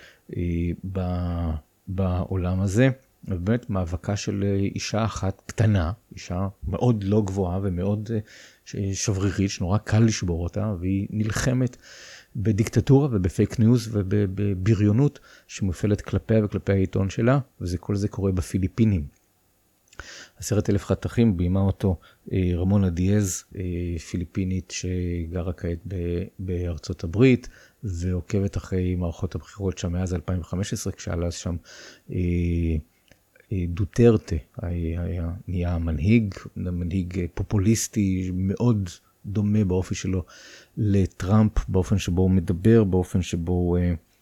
בעולם הזה. ובאמת מאבקה של אישה אחת קטנה, אישה מאוד לא גבוהה ומאוד שברירית, שנורא קל לשבור אותה, והיא נלחמת בדיקטטורה ובפייק ניוז ובבריונות שמופעלת כלפיה וכלפי העיתון שלה, וזה כל זה קורה בפיליפינים. הסרט אלף חתכים ביימה אותו רמונה דיאז, פיליפינית שגרה כעת בארצות הברית, ועוקבת אחרי מערכות הבחירות שם מאז אלפיים וחמש עשרה, כשעלה שם דוטרטה, היה נהיה מנהיג, מנהיג פופוליסטי מאוד דומה באופי שלו לטראמפ, באופן שבו הוא מדבר, באופן שבו הוא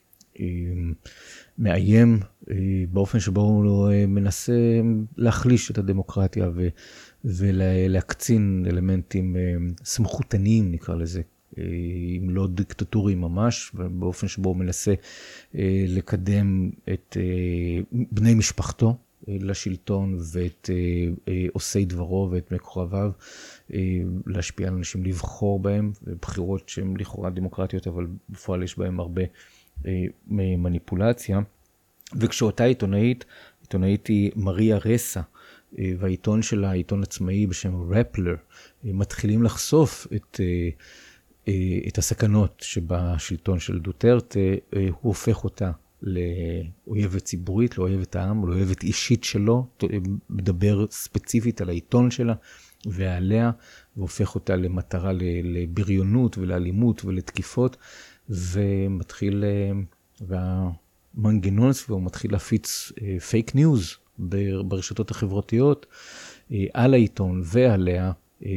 מאיים, באופן שבו הוא מנסה להחליש את הדמוקרטיה ולהקצין אלמנטים סמכותניים, נקרא לזה, אם לא דיקטטורי ממש, באופן שבו הוא מנסה לקדם את בני משפחתו לשלטון ואת עושי דברו ואת מקורביו, להשפיע על אנשים לבחור בהם, בחירות שהן לכאורה דמוקרטיות, אבל בפועל יש בהם הרבה מניפולציה. וכשאותה עיתונאית, עיתונאית היא מריה רסה, והעיתון שלה, העיתון עצמאי בשם רפלר, מתחילים לחשוף את, את הסכנות שבשלטון של דוטרטה, הוא הופך אותה לאויבת ציבורית, לאויבת העם, לאויבת אישית שלו, מדבר ספציפית על העיתון שלה ועליה, והופך אותה למטרה לבריונות ולאלימות ולתקיפות, ומתחיל, והמנגנון סביבו מתחיל להפיץ פייק ניוז ברשתות החברתיות על העיתון ועליה,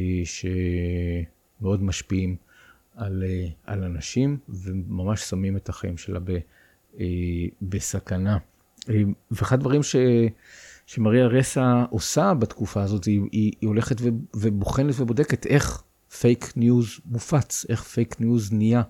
שמאוד משפיעים על, על אנשים, וממש שמים את החיים שלה ב, בסכנה. ואחד הדברים ש, שמריה רסה עושה בתקופה הזאת, היא, היא, היא הולכת ובוחנת ובודקת איך פייק ניוז מופץ, איך פייק ניוז נהיה,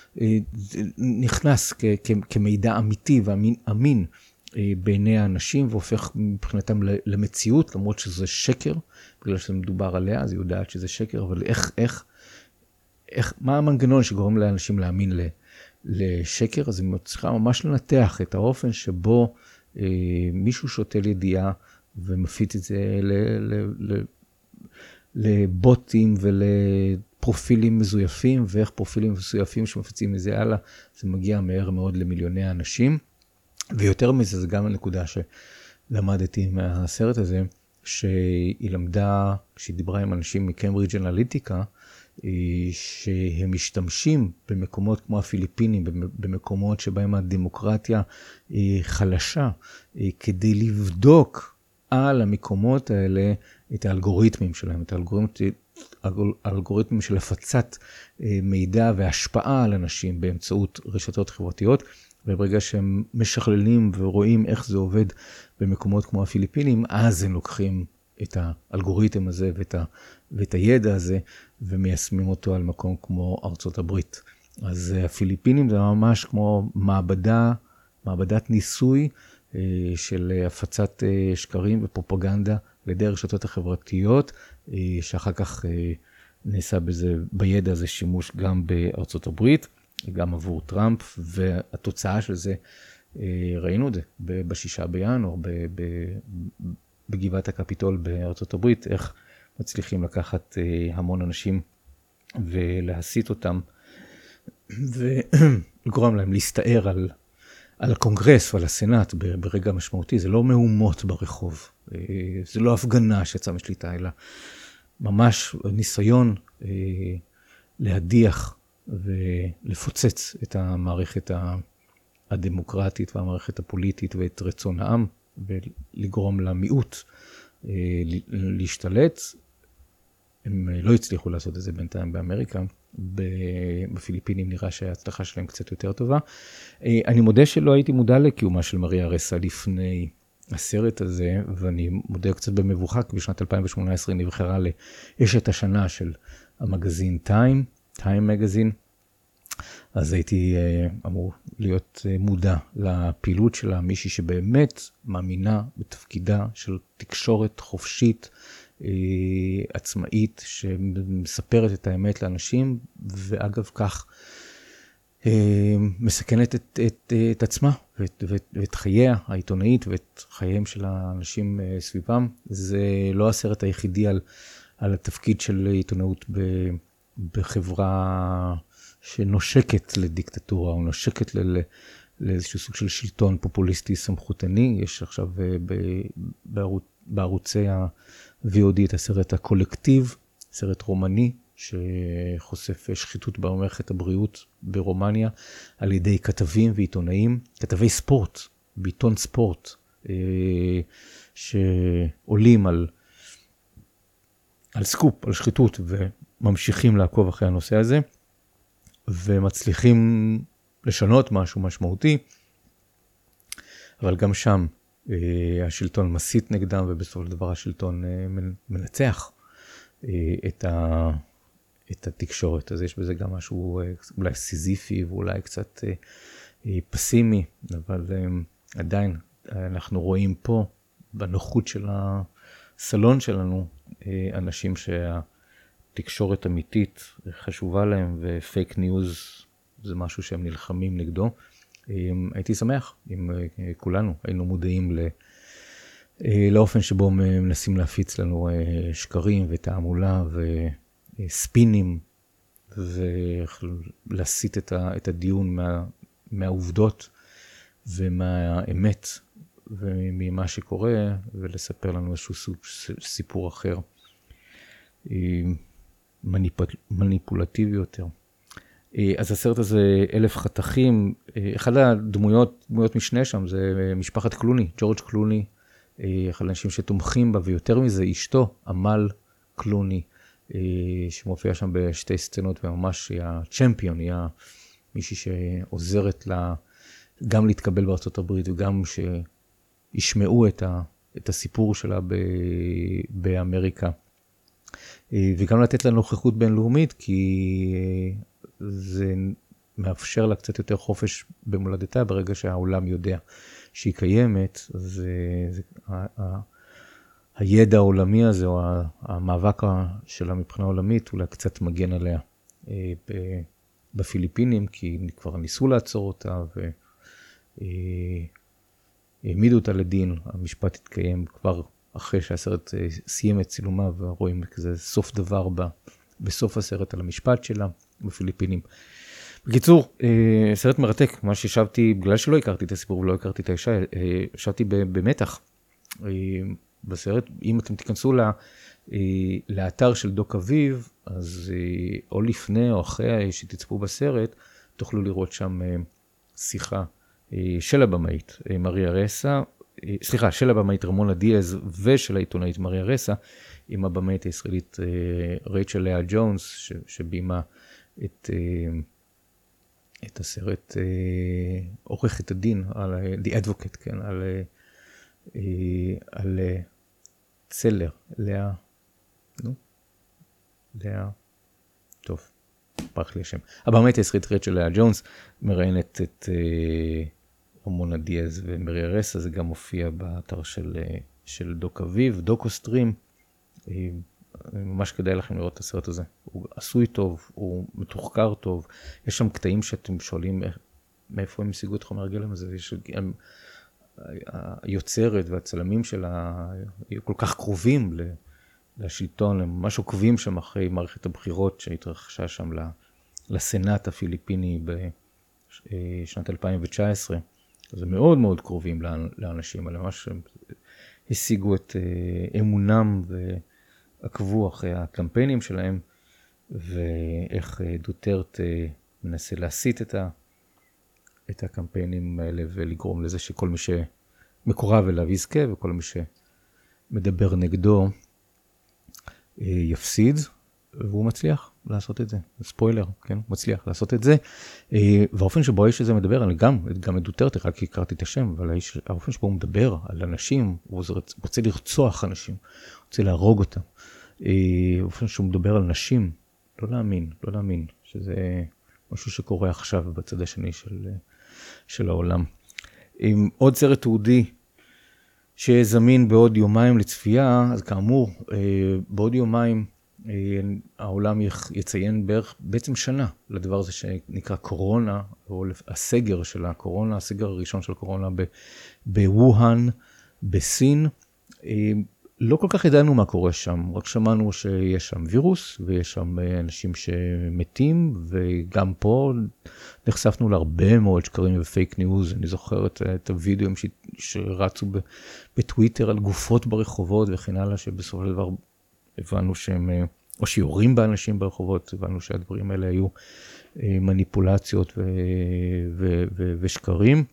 נכנס כ, כ, כמידע אמיתי ואמין אמין בעיני האנשים, והופך מבחינתם למציאות, למרות שזה שקר, בגלל שזה מדובר עליה, אז היא יודעת שזה שקר, אבל איך, איך, איך, מה המנגנון שגורם לאנשים להאמין ל, לשקר? אז היא צריכה ממש לנתח את האופן שבו אה, מישהו שותל ידיעה ומפיץ את זה ל, ל, ל, לבוטים ולפרופילים מזויפים, ואיך פרופילים מזויפים שמפיצים את זה הלאה, זה מגיע מהר מאוד למיליוני אנשים. ויותר מזה, זה גם הנקודה שלמדתי מהסרט הזה, שהיא למדה, כשהיא דיברה עם אנשים מקיימברידג' אנליטיקה, שהם משתמשים במקומות כמו הפיליפינים, במקומות שבהם הדמוקרטיה חלשה, כדי לבדוק על המקומות האלה את האלגוריתמים שלהם, את האלגוריתמים של הפצת מידע והשפעה על אנשים באמצעות רשתות חברתיות, וברגע שהם משכללים ורואים איך זה עובד במקומות כמו הפיליפינים, אז הם לוקחים את האלגוריתם הזה ואת, ה, ואת הידע הזה, ומיישמים אותו על מקום כמו ארצות הברית. אז הפיליפינים זה ממש כמו מעבדה, מעבדת ניסוי של הפצת שקרים ופרופגנדה לידי הרשתות החברתיות, שאחר כך נעשה בזה, בידע הזה שימוש גם בארצות הברית, גם עבור טראמפ, והתוצאה של זה, ראינו את זה בשישה בינואר, בגבעת הקפיטול בארצות הברית, איך מצליחים לקחת המון אנשים ולהסיט אותם ולגרום להם להסתער על, על הקונגרס ועל הסנאט ברגע משמעותי. זה לא מהומות ברחוב, זה לא הפגנה שיצאה משליטה, אלא ממש ניסיון להדיח ולפוצץ את המערכת הדמוקרטית והמערכת הפוליטית ואת רצון העם, ולגרום למיעוט להשתלט. הם לא הצליחו לעשות את זה בינתיים באמריקה, בפיליפינים נראה שההצלחה שלהם קצת יותר טובה. אני מודה שלא הייתי מודע לקיומה של מריה רסה לפני הסרט הזה, ואני מודה קצת במבוכה, כי בשנת אלפיים שמונה עשרה נבחרה לאשת השנה של המגזין טיים, טיים מגזין, אז הייתי אמור להיות מודע לפעילות שלה, מישהי שבאמת מאמינה בתפקידה של תקשורת חופשית, עצמאית, שמספרת את האמת לאנשים, ואגב כך מסכנת את, את, את עצמה ואת, ואת, ואת חייה העיתונאית ואת חייהם של האנשים סביבם. זה לא הסרט היחידי על, על התפקיד של עיתונאות ב, בחברה שנושקת לדיקטטורה, או נושקת ל, לאיזשהו סוג של שלטון פופוליסטי סמכותני. יש עכשיו בערוץ, בערוצי ה-וי או די את הסרט הקולקטיב, סרט רומני, שחושף שחיתות במערכת הבריאות ברומניה, על ידי כתבים ועיתונאים, כתבי ספורט, בעיתון ספורט, שעולים על, על סקופ, על שחיתות, וממשיכים לעקוב אחרי הנושא הזה, ומצליחים לשנות משהו משמעותי, אבל גם שם השלטון מסית נגדם, ובסופו של דבר השלטון מנצח את ה... את התקשורת. אז יש בזה גם משהו אולי סיזיפי ואולי קצת פסימי, אבל עדיין אנחנו רואים פה בנוחות של הסלון שלנו אנשים שהתקשורת אמיתית חשובה להם, ופייק ניוז זה משהו שהם נלחמים נגדו. הייתי שמח אם כולנו היינו מודעים ל... לאופן שבו מנסים להפיץ לנו שקרים ותעמולה וספינים, ולהסיט את הדיון מה, מהעובדות ומהאמת וממה שקורה, ולספר לנו איזשהו סוג סיפור אחר, מניפול, מניפולטיבי יותר. אז הסרט הזה, אלף חתכים, אחד הדמויות, דמויות משנה שם, זה משפחת קלוני, ג'ורג' קלוני, אחד האנשים שתומכים בה, ויותר מזה, אשתו, אמל קלוני, שמופיע שם בשתי סצנות, וממש היא הצ'מפיון, היא מישהי שעוזרת לה גם להתקבל בארצות הברית, וגם שישמעו את, ה, את הסיפור שלה ב, באמריקה, וגם לתת לה נוכחות בינלאומית, כי זה מאפשר לה קצת יותר חופש במולדתה, ברגע שהעולם יודע שהיא קיימת, אז זה, ה, ה, הידע העולמי הזה, או המאבק שלה מבחינה עולמית, אולי קצת מגן עליה בפיליפינים, כי כבר ניסו לעצור אותה, והעמידו אותה לדין. המשפט התקיים כבר אחרי שהסרט סיים את צילומה, ורואים כזה סוף דבר בסוף הסרט על המשפט שלה בפיליפינים. בקיצור, סרט מרתק, מה שישבתי, בגלל שלא הכרתי את הסיפור ולא הכרתי את האישה, ישבתי במתח בסרט. אם אתם תיכנסו לאתר של דוק אביב, אז או לפני או אחרי שתצפו בסרט, תוכלו לראות שם שיחה של הבמאית מריה רסה, סליחה, של הבמאית רמונה דיאז, ושל העיתונאית מריה רסה, עם הבמאית הישראלית רייצ'ל לאה ג'ונס, שבימה את... את הסרט עורכת הדין, על The Advocate, כן, על, על צלר, לאה, נו, לאה, טוב, פרח לי השם. הבמאית הישראלית רייצ'ל לאה ג'ונס מראיינת את רמונה דיאז ומריה רסה, זה גם מופיע באתר של, של דוק אביב, דוקוסטרים. ממש כדאי לכם לראות את הסרט הזה. הוא עשוי טוב, הוא מתוחקר טוב. יש שם קטעים שאתם שואלים מאיפה הם השיגו את חומר הגלם הזה. יש, הם, היוצרת והצלמים שלה כל כך קרובים לשלטון, הם ממש עוקבים שם אחרי מערכת הבחירות שהתרחשה שם לסנאט הפיליפיני בשנת אלפיים תשע עשרה. זה מאוד מאוד קרובים לאנשים האלה, ממש השיגו את אמונם ועקבו אחרי הקמפיינים שלהם, ואיך דוטרט מנסה להסיט את, ה, את הקמפיינים האלה ולגרום לזה שכל מי שמקורב אליו יזכה, וכל מי שמדבר נגדו יפסיד, והוא מצליח לעשות את זה. ספוילר, כן? הוא מצליח לעשות את זה. והאופן שבו האיש הזה מדבר, אני גם, גם את דוטרט, רק כי הכרתי את השם, אבל האיש, האופן שבו הוא מדבר על אנשים, הוא רוצה לרצוח אנשים, הוא רוצה להרוג אותם. האופן שהוא מדבר על נשים, לא להאמין, לא להאמין, שזה משהו שקורה עכשיו בצד השני של, של העולם. עם עוד סרט תיעודי שזמין בעוד יומיים לצפייה, אז כאמור, בעוד יומיים העולם יציין בערך בעצם שנה לדבר הזה שנקרא קורונה, או הסגר של הקורונה, הסגר הראשון של הקורונה בווהאן, בסין. לא כל כך ידענו מה קורה שם, רק שמענו שיש שם וירוס, ויש שם אנשים שמתים, וגם פה נחשפנו להרבה מאוד שקרים ופייק ניוז. אני זוכר את, את הוידאוים ש, שרצו ב, בטוויטר על גופות ברחובות וכן הלאה, שבסופו של דבר הבנו שהם, או שיורים באנשים ברחובות, הבנו שהדברים האלה היו מניפולציות ו, ו, ו, ושקרים,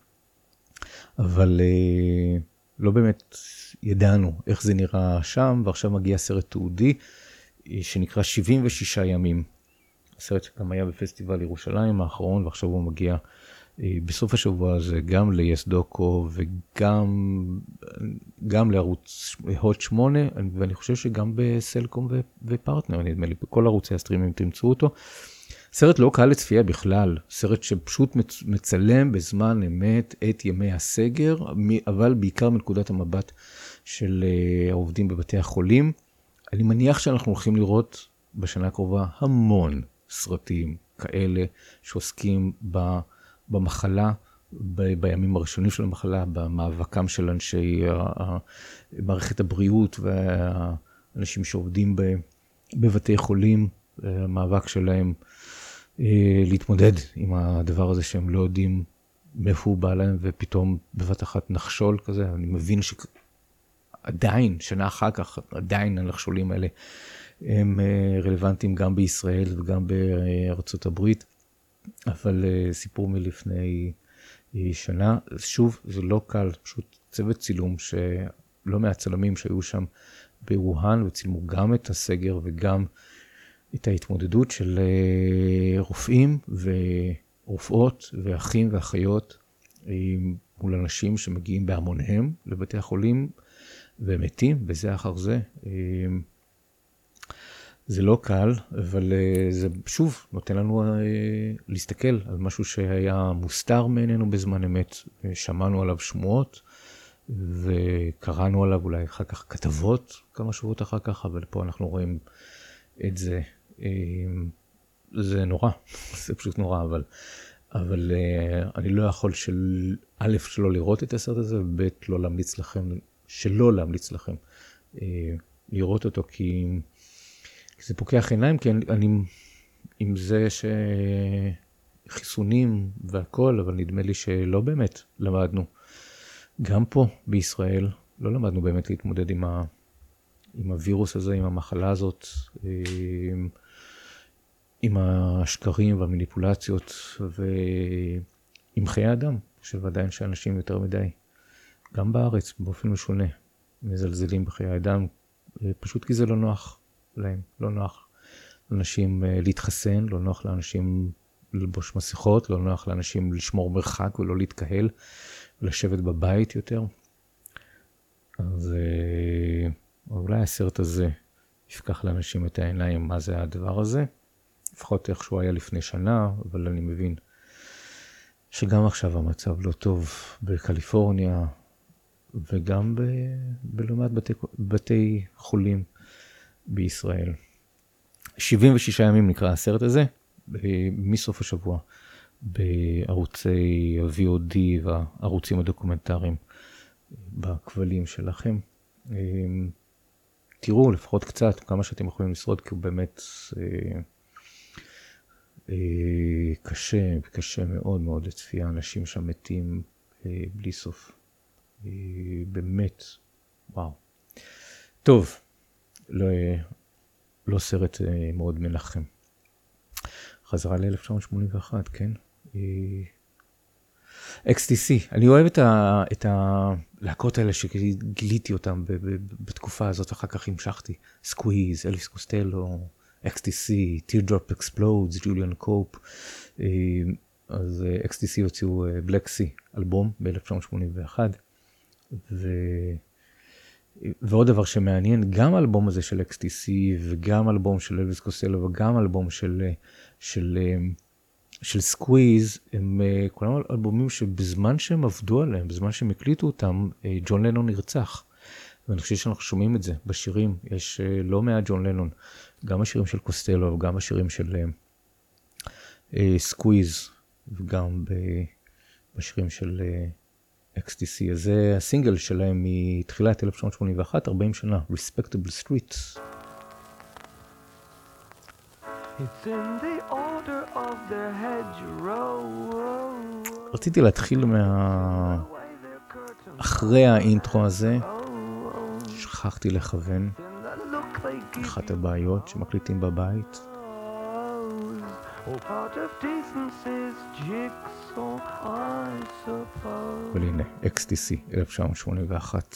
אבל לא באמת ידענו איך זה נראה שם, ועכשיו מגיע סרט תיעודי שנקרא שבעים ושישה ימים. הסרט שגם היה בפסטיבל ירושלים האחרון, ועכשיו הוא מגיע בסוף השבוע הזה גם ל-יס דוקו וגם גם לערוץ הוט שמונה, ואני חושב שגם בסלקום ופרטנר, נדמה לי, בכל ערוצי הסטרימים תמצאו אותו. סרט לא קל לצפייה בכלל, סרט שפשוט מצלם בזמן אמת את ימי הסגר, אבל בעיקר מנקודת המבט של העובדים בבתי החולים. אני מניח שאנחנו הולכים לראות בשנה הקרובה המון סרטים כאלה שעוסקים במחלה, בימים הראשונים של המחלה, במאבקם של אנשי מערכת הבריאות והאנשים שעובדים בבתי חולים, המאבק שלהם להתמודד עם הדבר הזה שהם לא יודעים מאיפה הוא בא להם, ופתאום בבת אחת נחשול כזה. אני מבין שעדיין, שנה אחר כך, עדיין הנחשולים האלה הם רלוונטיים גם בישראל וגם בארצות הברית, אבל סיפור מלפני שנה. שוב, זה לא קל, פשוט צוות צילום שלא מהצלמים שהיו שם בווהאן, וצילמו גם את הסגר וגם את ההתמודדות של רופאים ורופאות ואחים ואחיות מול אנשים שמגיעים בהמוניהם לבתי החולים ומתים בזה אחר זה. זה לא קל, אבל זה שוב נותן לנו להסתכל על משהו שהיה מוסתר מעינינו בזמן אמת. שמענו עליו שמועות וקראנו עליו אולי אחר כך כתבות כמה שבועות אחר כך, אבל פה אנחנו רואים את זה. זה נורא, זה פשוט נורא, אבל, אבל אני לא יכול של א' שלא לראות את הסרט הזה, וב' לא להמליץ לכם, שלא להמליץ לכם לראות אותו, כי, כי זה פוקח עיניים, כי אני, אני עם זה שחיסונים והכל, אבל נדמה לי שלא באמת למדנו. גם פה בישראל לא למדנו באמת להתמודד עם, ה, עם הווירוס הזה, עם המחלה הזאת, עם, עם השקרים והמניפולציות ועם חיי אדם, שעדיין שאנשים יותר מדי, גם בארץ באופן משונה, מזלזלים בחיי אדם, פשוט כי זה לא נוח להם, לא נוח לאנשים להתחסן, לא נוח לאנשים ללבוש מסכות, לא נוח לאנשים לשמור מרחק ולא להתקהל, ולשבת בבית יותר. אז אולי הסרט הזה יפקח לאנשים את העיניים מה זה הדבר הזה. לפחות איך שהוא היה לפני שנה, אבל אני מבין שגם עכשיו המצב לא טוב בקליפורניה, וגם ב... בלעומת בתי... בתי חולים בישראל. שבעים ושישה ימים נקרא הסרט הזה, מסוף השבוע, בערוצי ה-וי או די והערוצים הדוקומנטריים בכבלים שלכם. תראו לפחות קצת כמה שאתם יכולים לשרוד, כי הוא באמת קשה, קשה מאוד מאוד לצפייה, אנשים שם מתים בלי סוף. באמת, וואו. טוב, לא, לא סרט מאוד מנחם. חזרה ל-אלף תשע מאות שמונים ואחת, כן? אקס טי סי, אני אוהב את, ה, את הלהקות האלה שגיליתי אותם ב, ב, בתקופה הזאת, אחר כך המשכתי. סקוויז, אלוויס קוסטלו, אקס טי סי, Teardrop Explodes, ג'וליאן קופ. אז אקס טי סי הוציאו Black Sea, אלבום ב-אלף תשע מאות שמונים ואחת. ו... ועוד דבר שמעניין, גם האלבום הזה של אקס טי סי וגם האלבום של אלוויס קוסטלו וגם האלבום של, של, של סקוויז, הם כולם אלבומים שבזמן שהם עבדו עליהם, בזמן שהם הקליטו אותם, ג'ון לנון נרצח. ואני חושב שאנחנו שומעים את זה בשירים, יש לא מעט ג'ון לנון, גם השירים של קוסטלו וגם השירים של סקוויז וגם בשירים של אקס טי סי. אז זה הסינגל שלהם מתחילת אלף תשע מאות שמונים ואחת, ארבעים שנה, Respectable Streets. It's in the order of their hedgerow. רציתי להתחיל מה... אחרי האינטרו הזה, שכחתי לכוון, אחת הבעיות שמקליטים בבית. אבל הנה, אקס טי סי, אלף תשע מאות שמונים ואחת.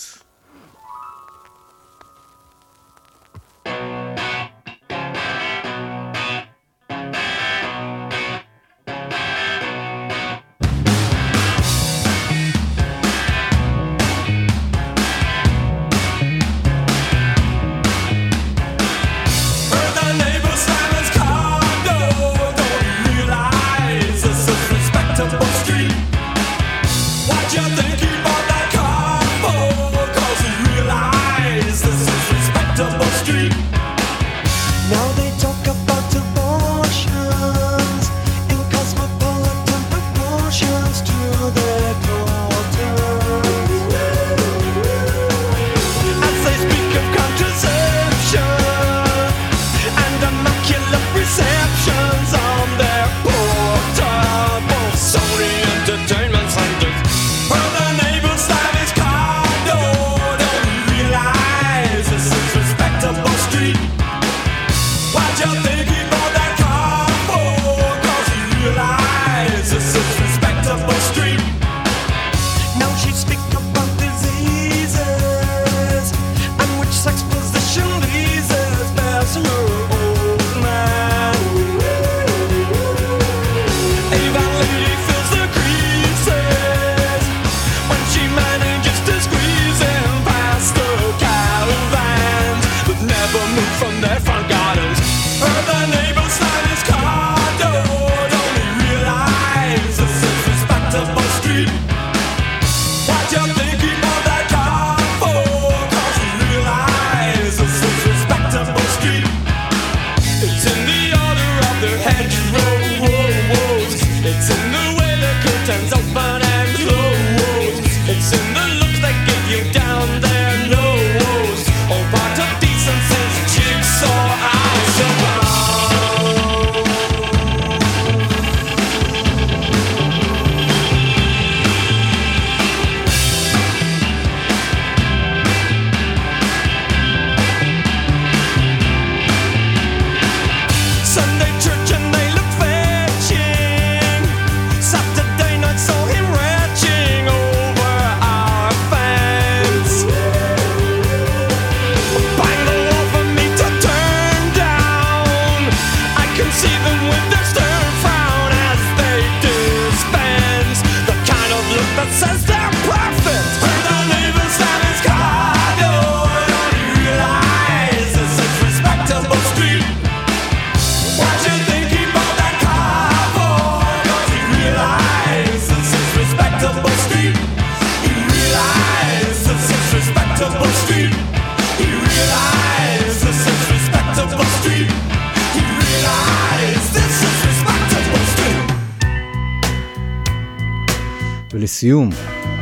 ולסיום,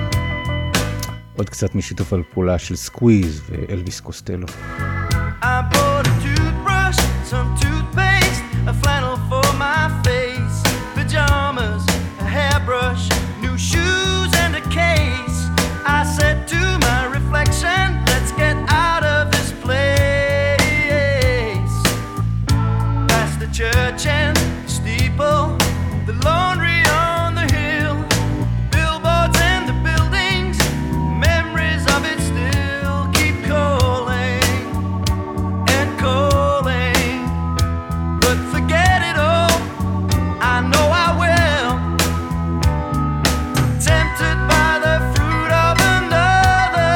עוד קצת משיתוף על פעולה של סקוויז ואלוויס קוסטלו. I bought a toothbrush, some toothpaste, a flannel for my face, pajamas, a hairbrush, new shoes and a case. I said to my reflection, let's get out of this place. Past the church and the steeple, the laundry on the hill, billboards and the buildings, memories of it still keep calling and calling. But forget it all, I know I will. Tempted by the fruit of another,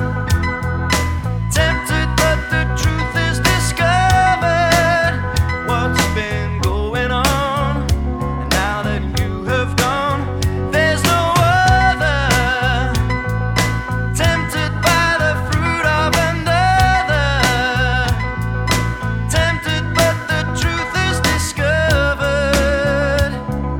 tempted but the truth is discovered. What's been going on, and now that you have gone, there's no other. Tempted by the fruit of another, tempted but the truth is discovered.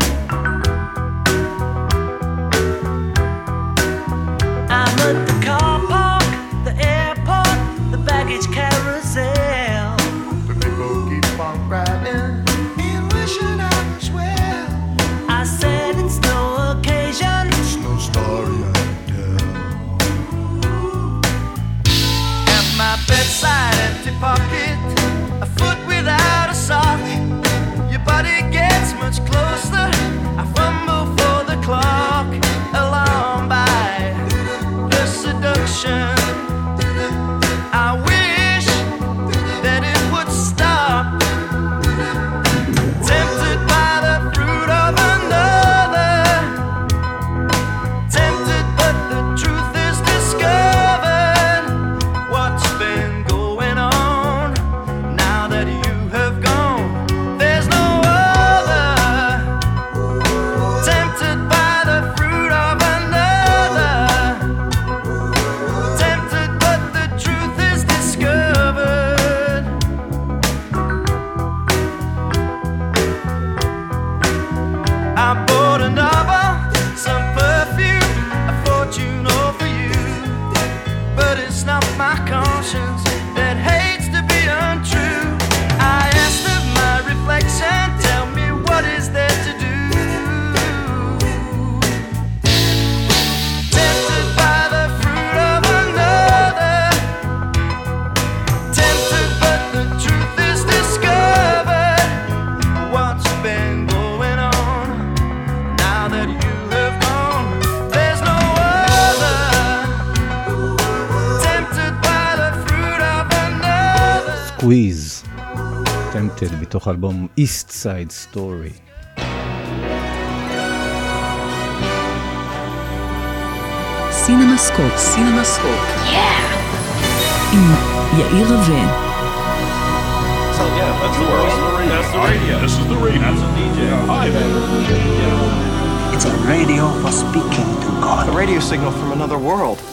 I'm at the car park, the airport, the baggage carousel. The people keep on riding and wishing I was well. I said it's no occasion, it's no story I can tell. At my bedside, empty pocket, a foot without a sock. Your body gets much closer, I fumble for the clock. Alarmed by the seduction, I wish that it would stop. Tempted by the fruit of another, tempted but the truth is discovered. What's been going on, now that you have gone, there's no other. Tempted by the fruit of another, tempted but the truth is discovered. I bought a novel, some perfume, a fortune all for you. But it's not my conscience that hates to be untrue. I asked of my reflection, tell me what is there to do. Tempted by the fruit of another, tempted but the truth is discovered. What's been going on, now that you have gone, there's no other. Tempted by the fruit of another. סקוויז, טמפטד, מתוך אלבום East Side Story. סינמסקופ, סינמסקופ. עם יאיר רווה. So yeah, that's the world. That's the radio. This is the radio. That's a D J. Hi, man. It's a radio for speaking to God. A radio signal from another world.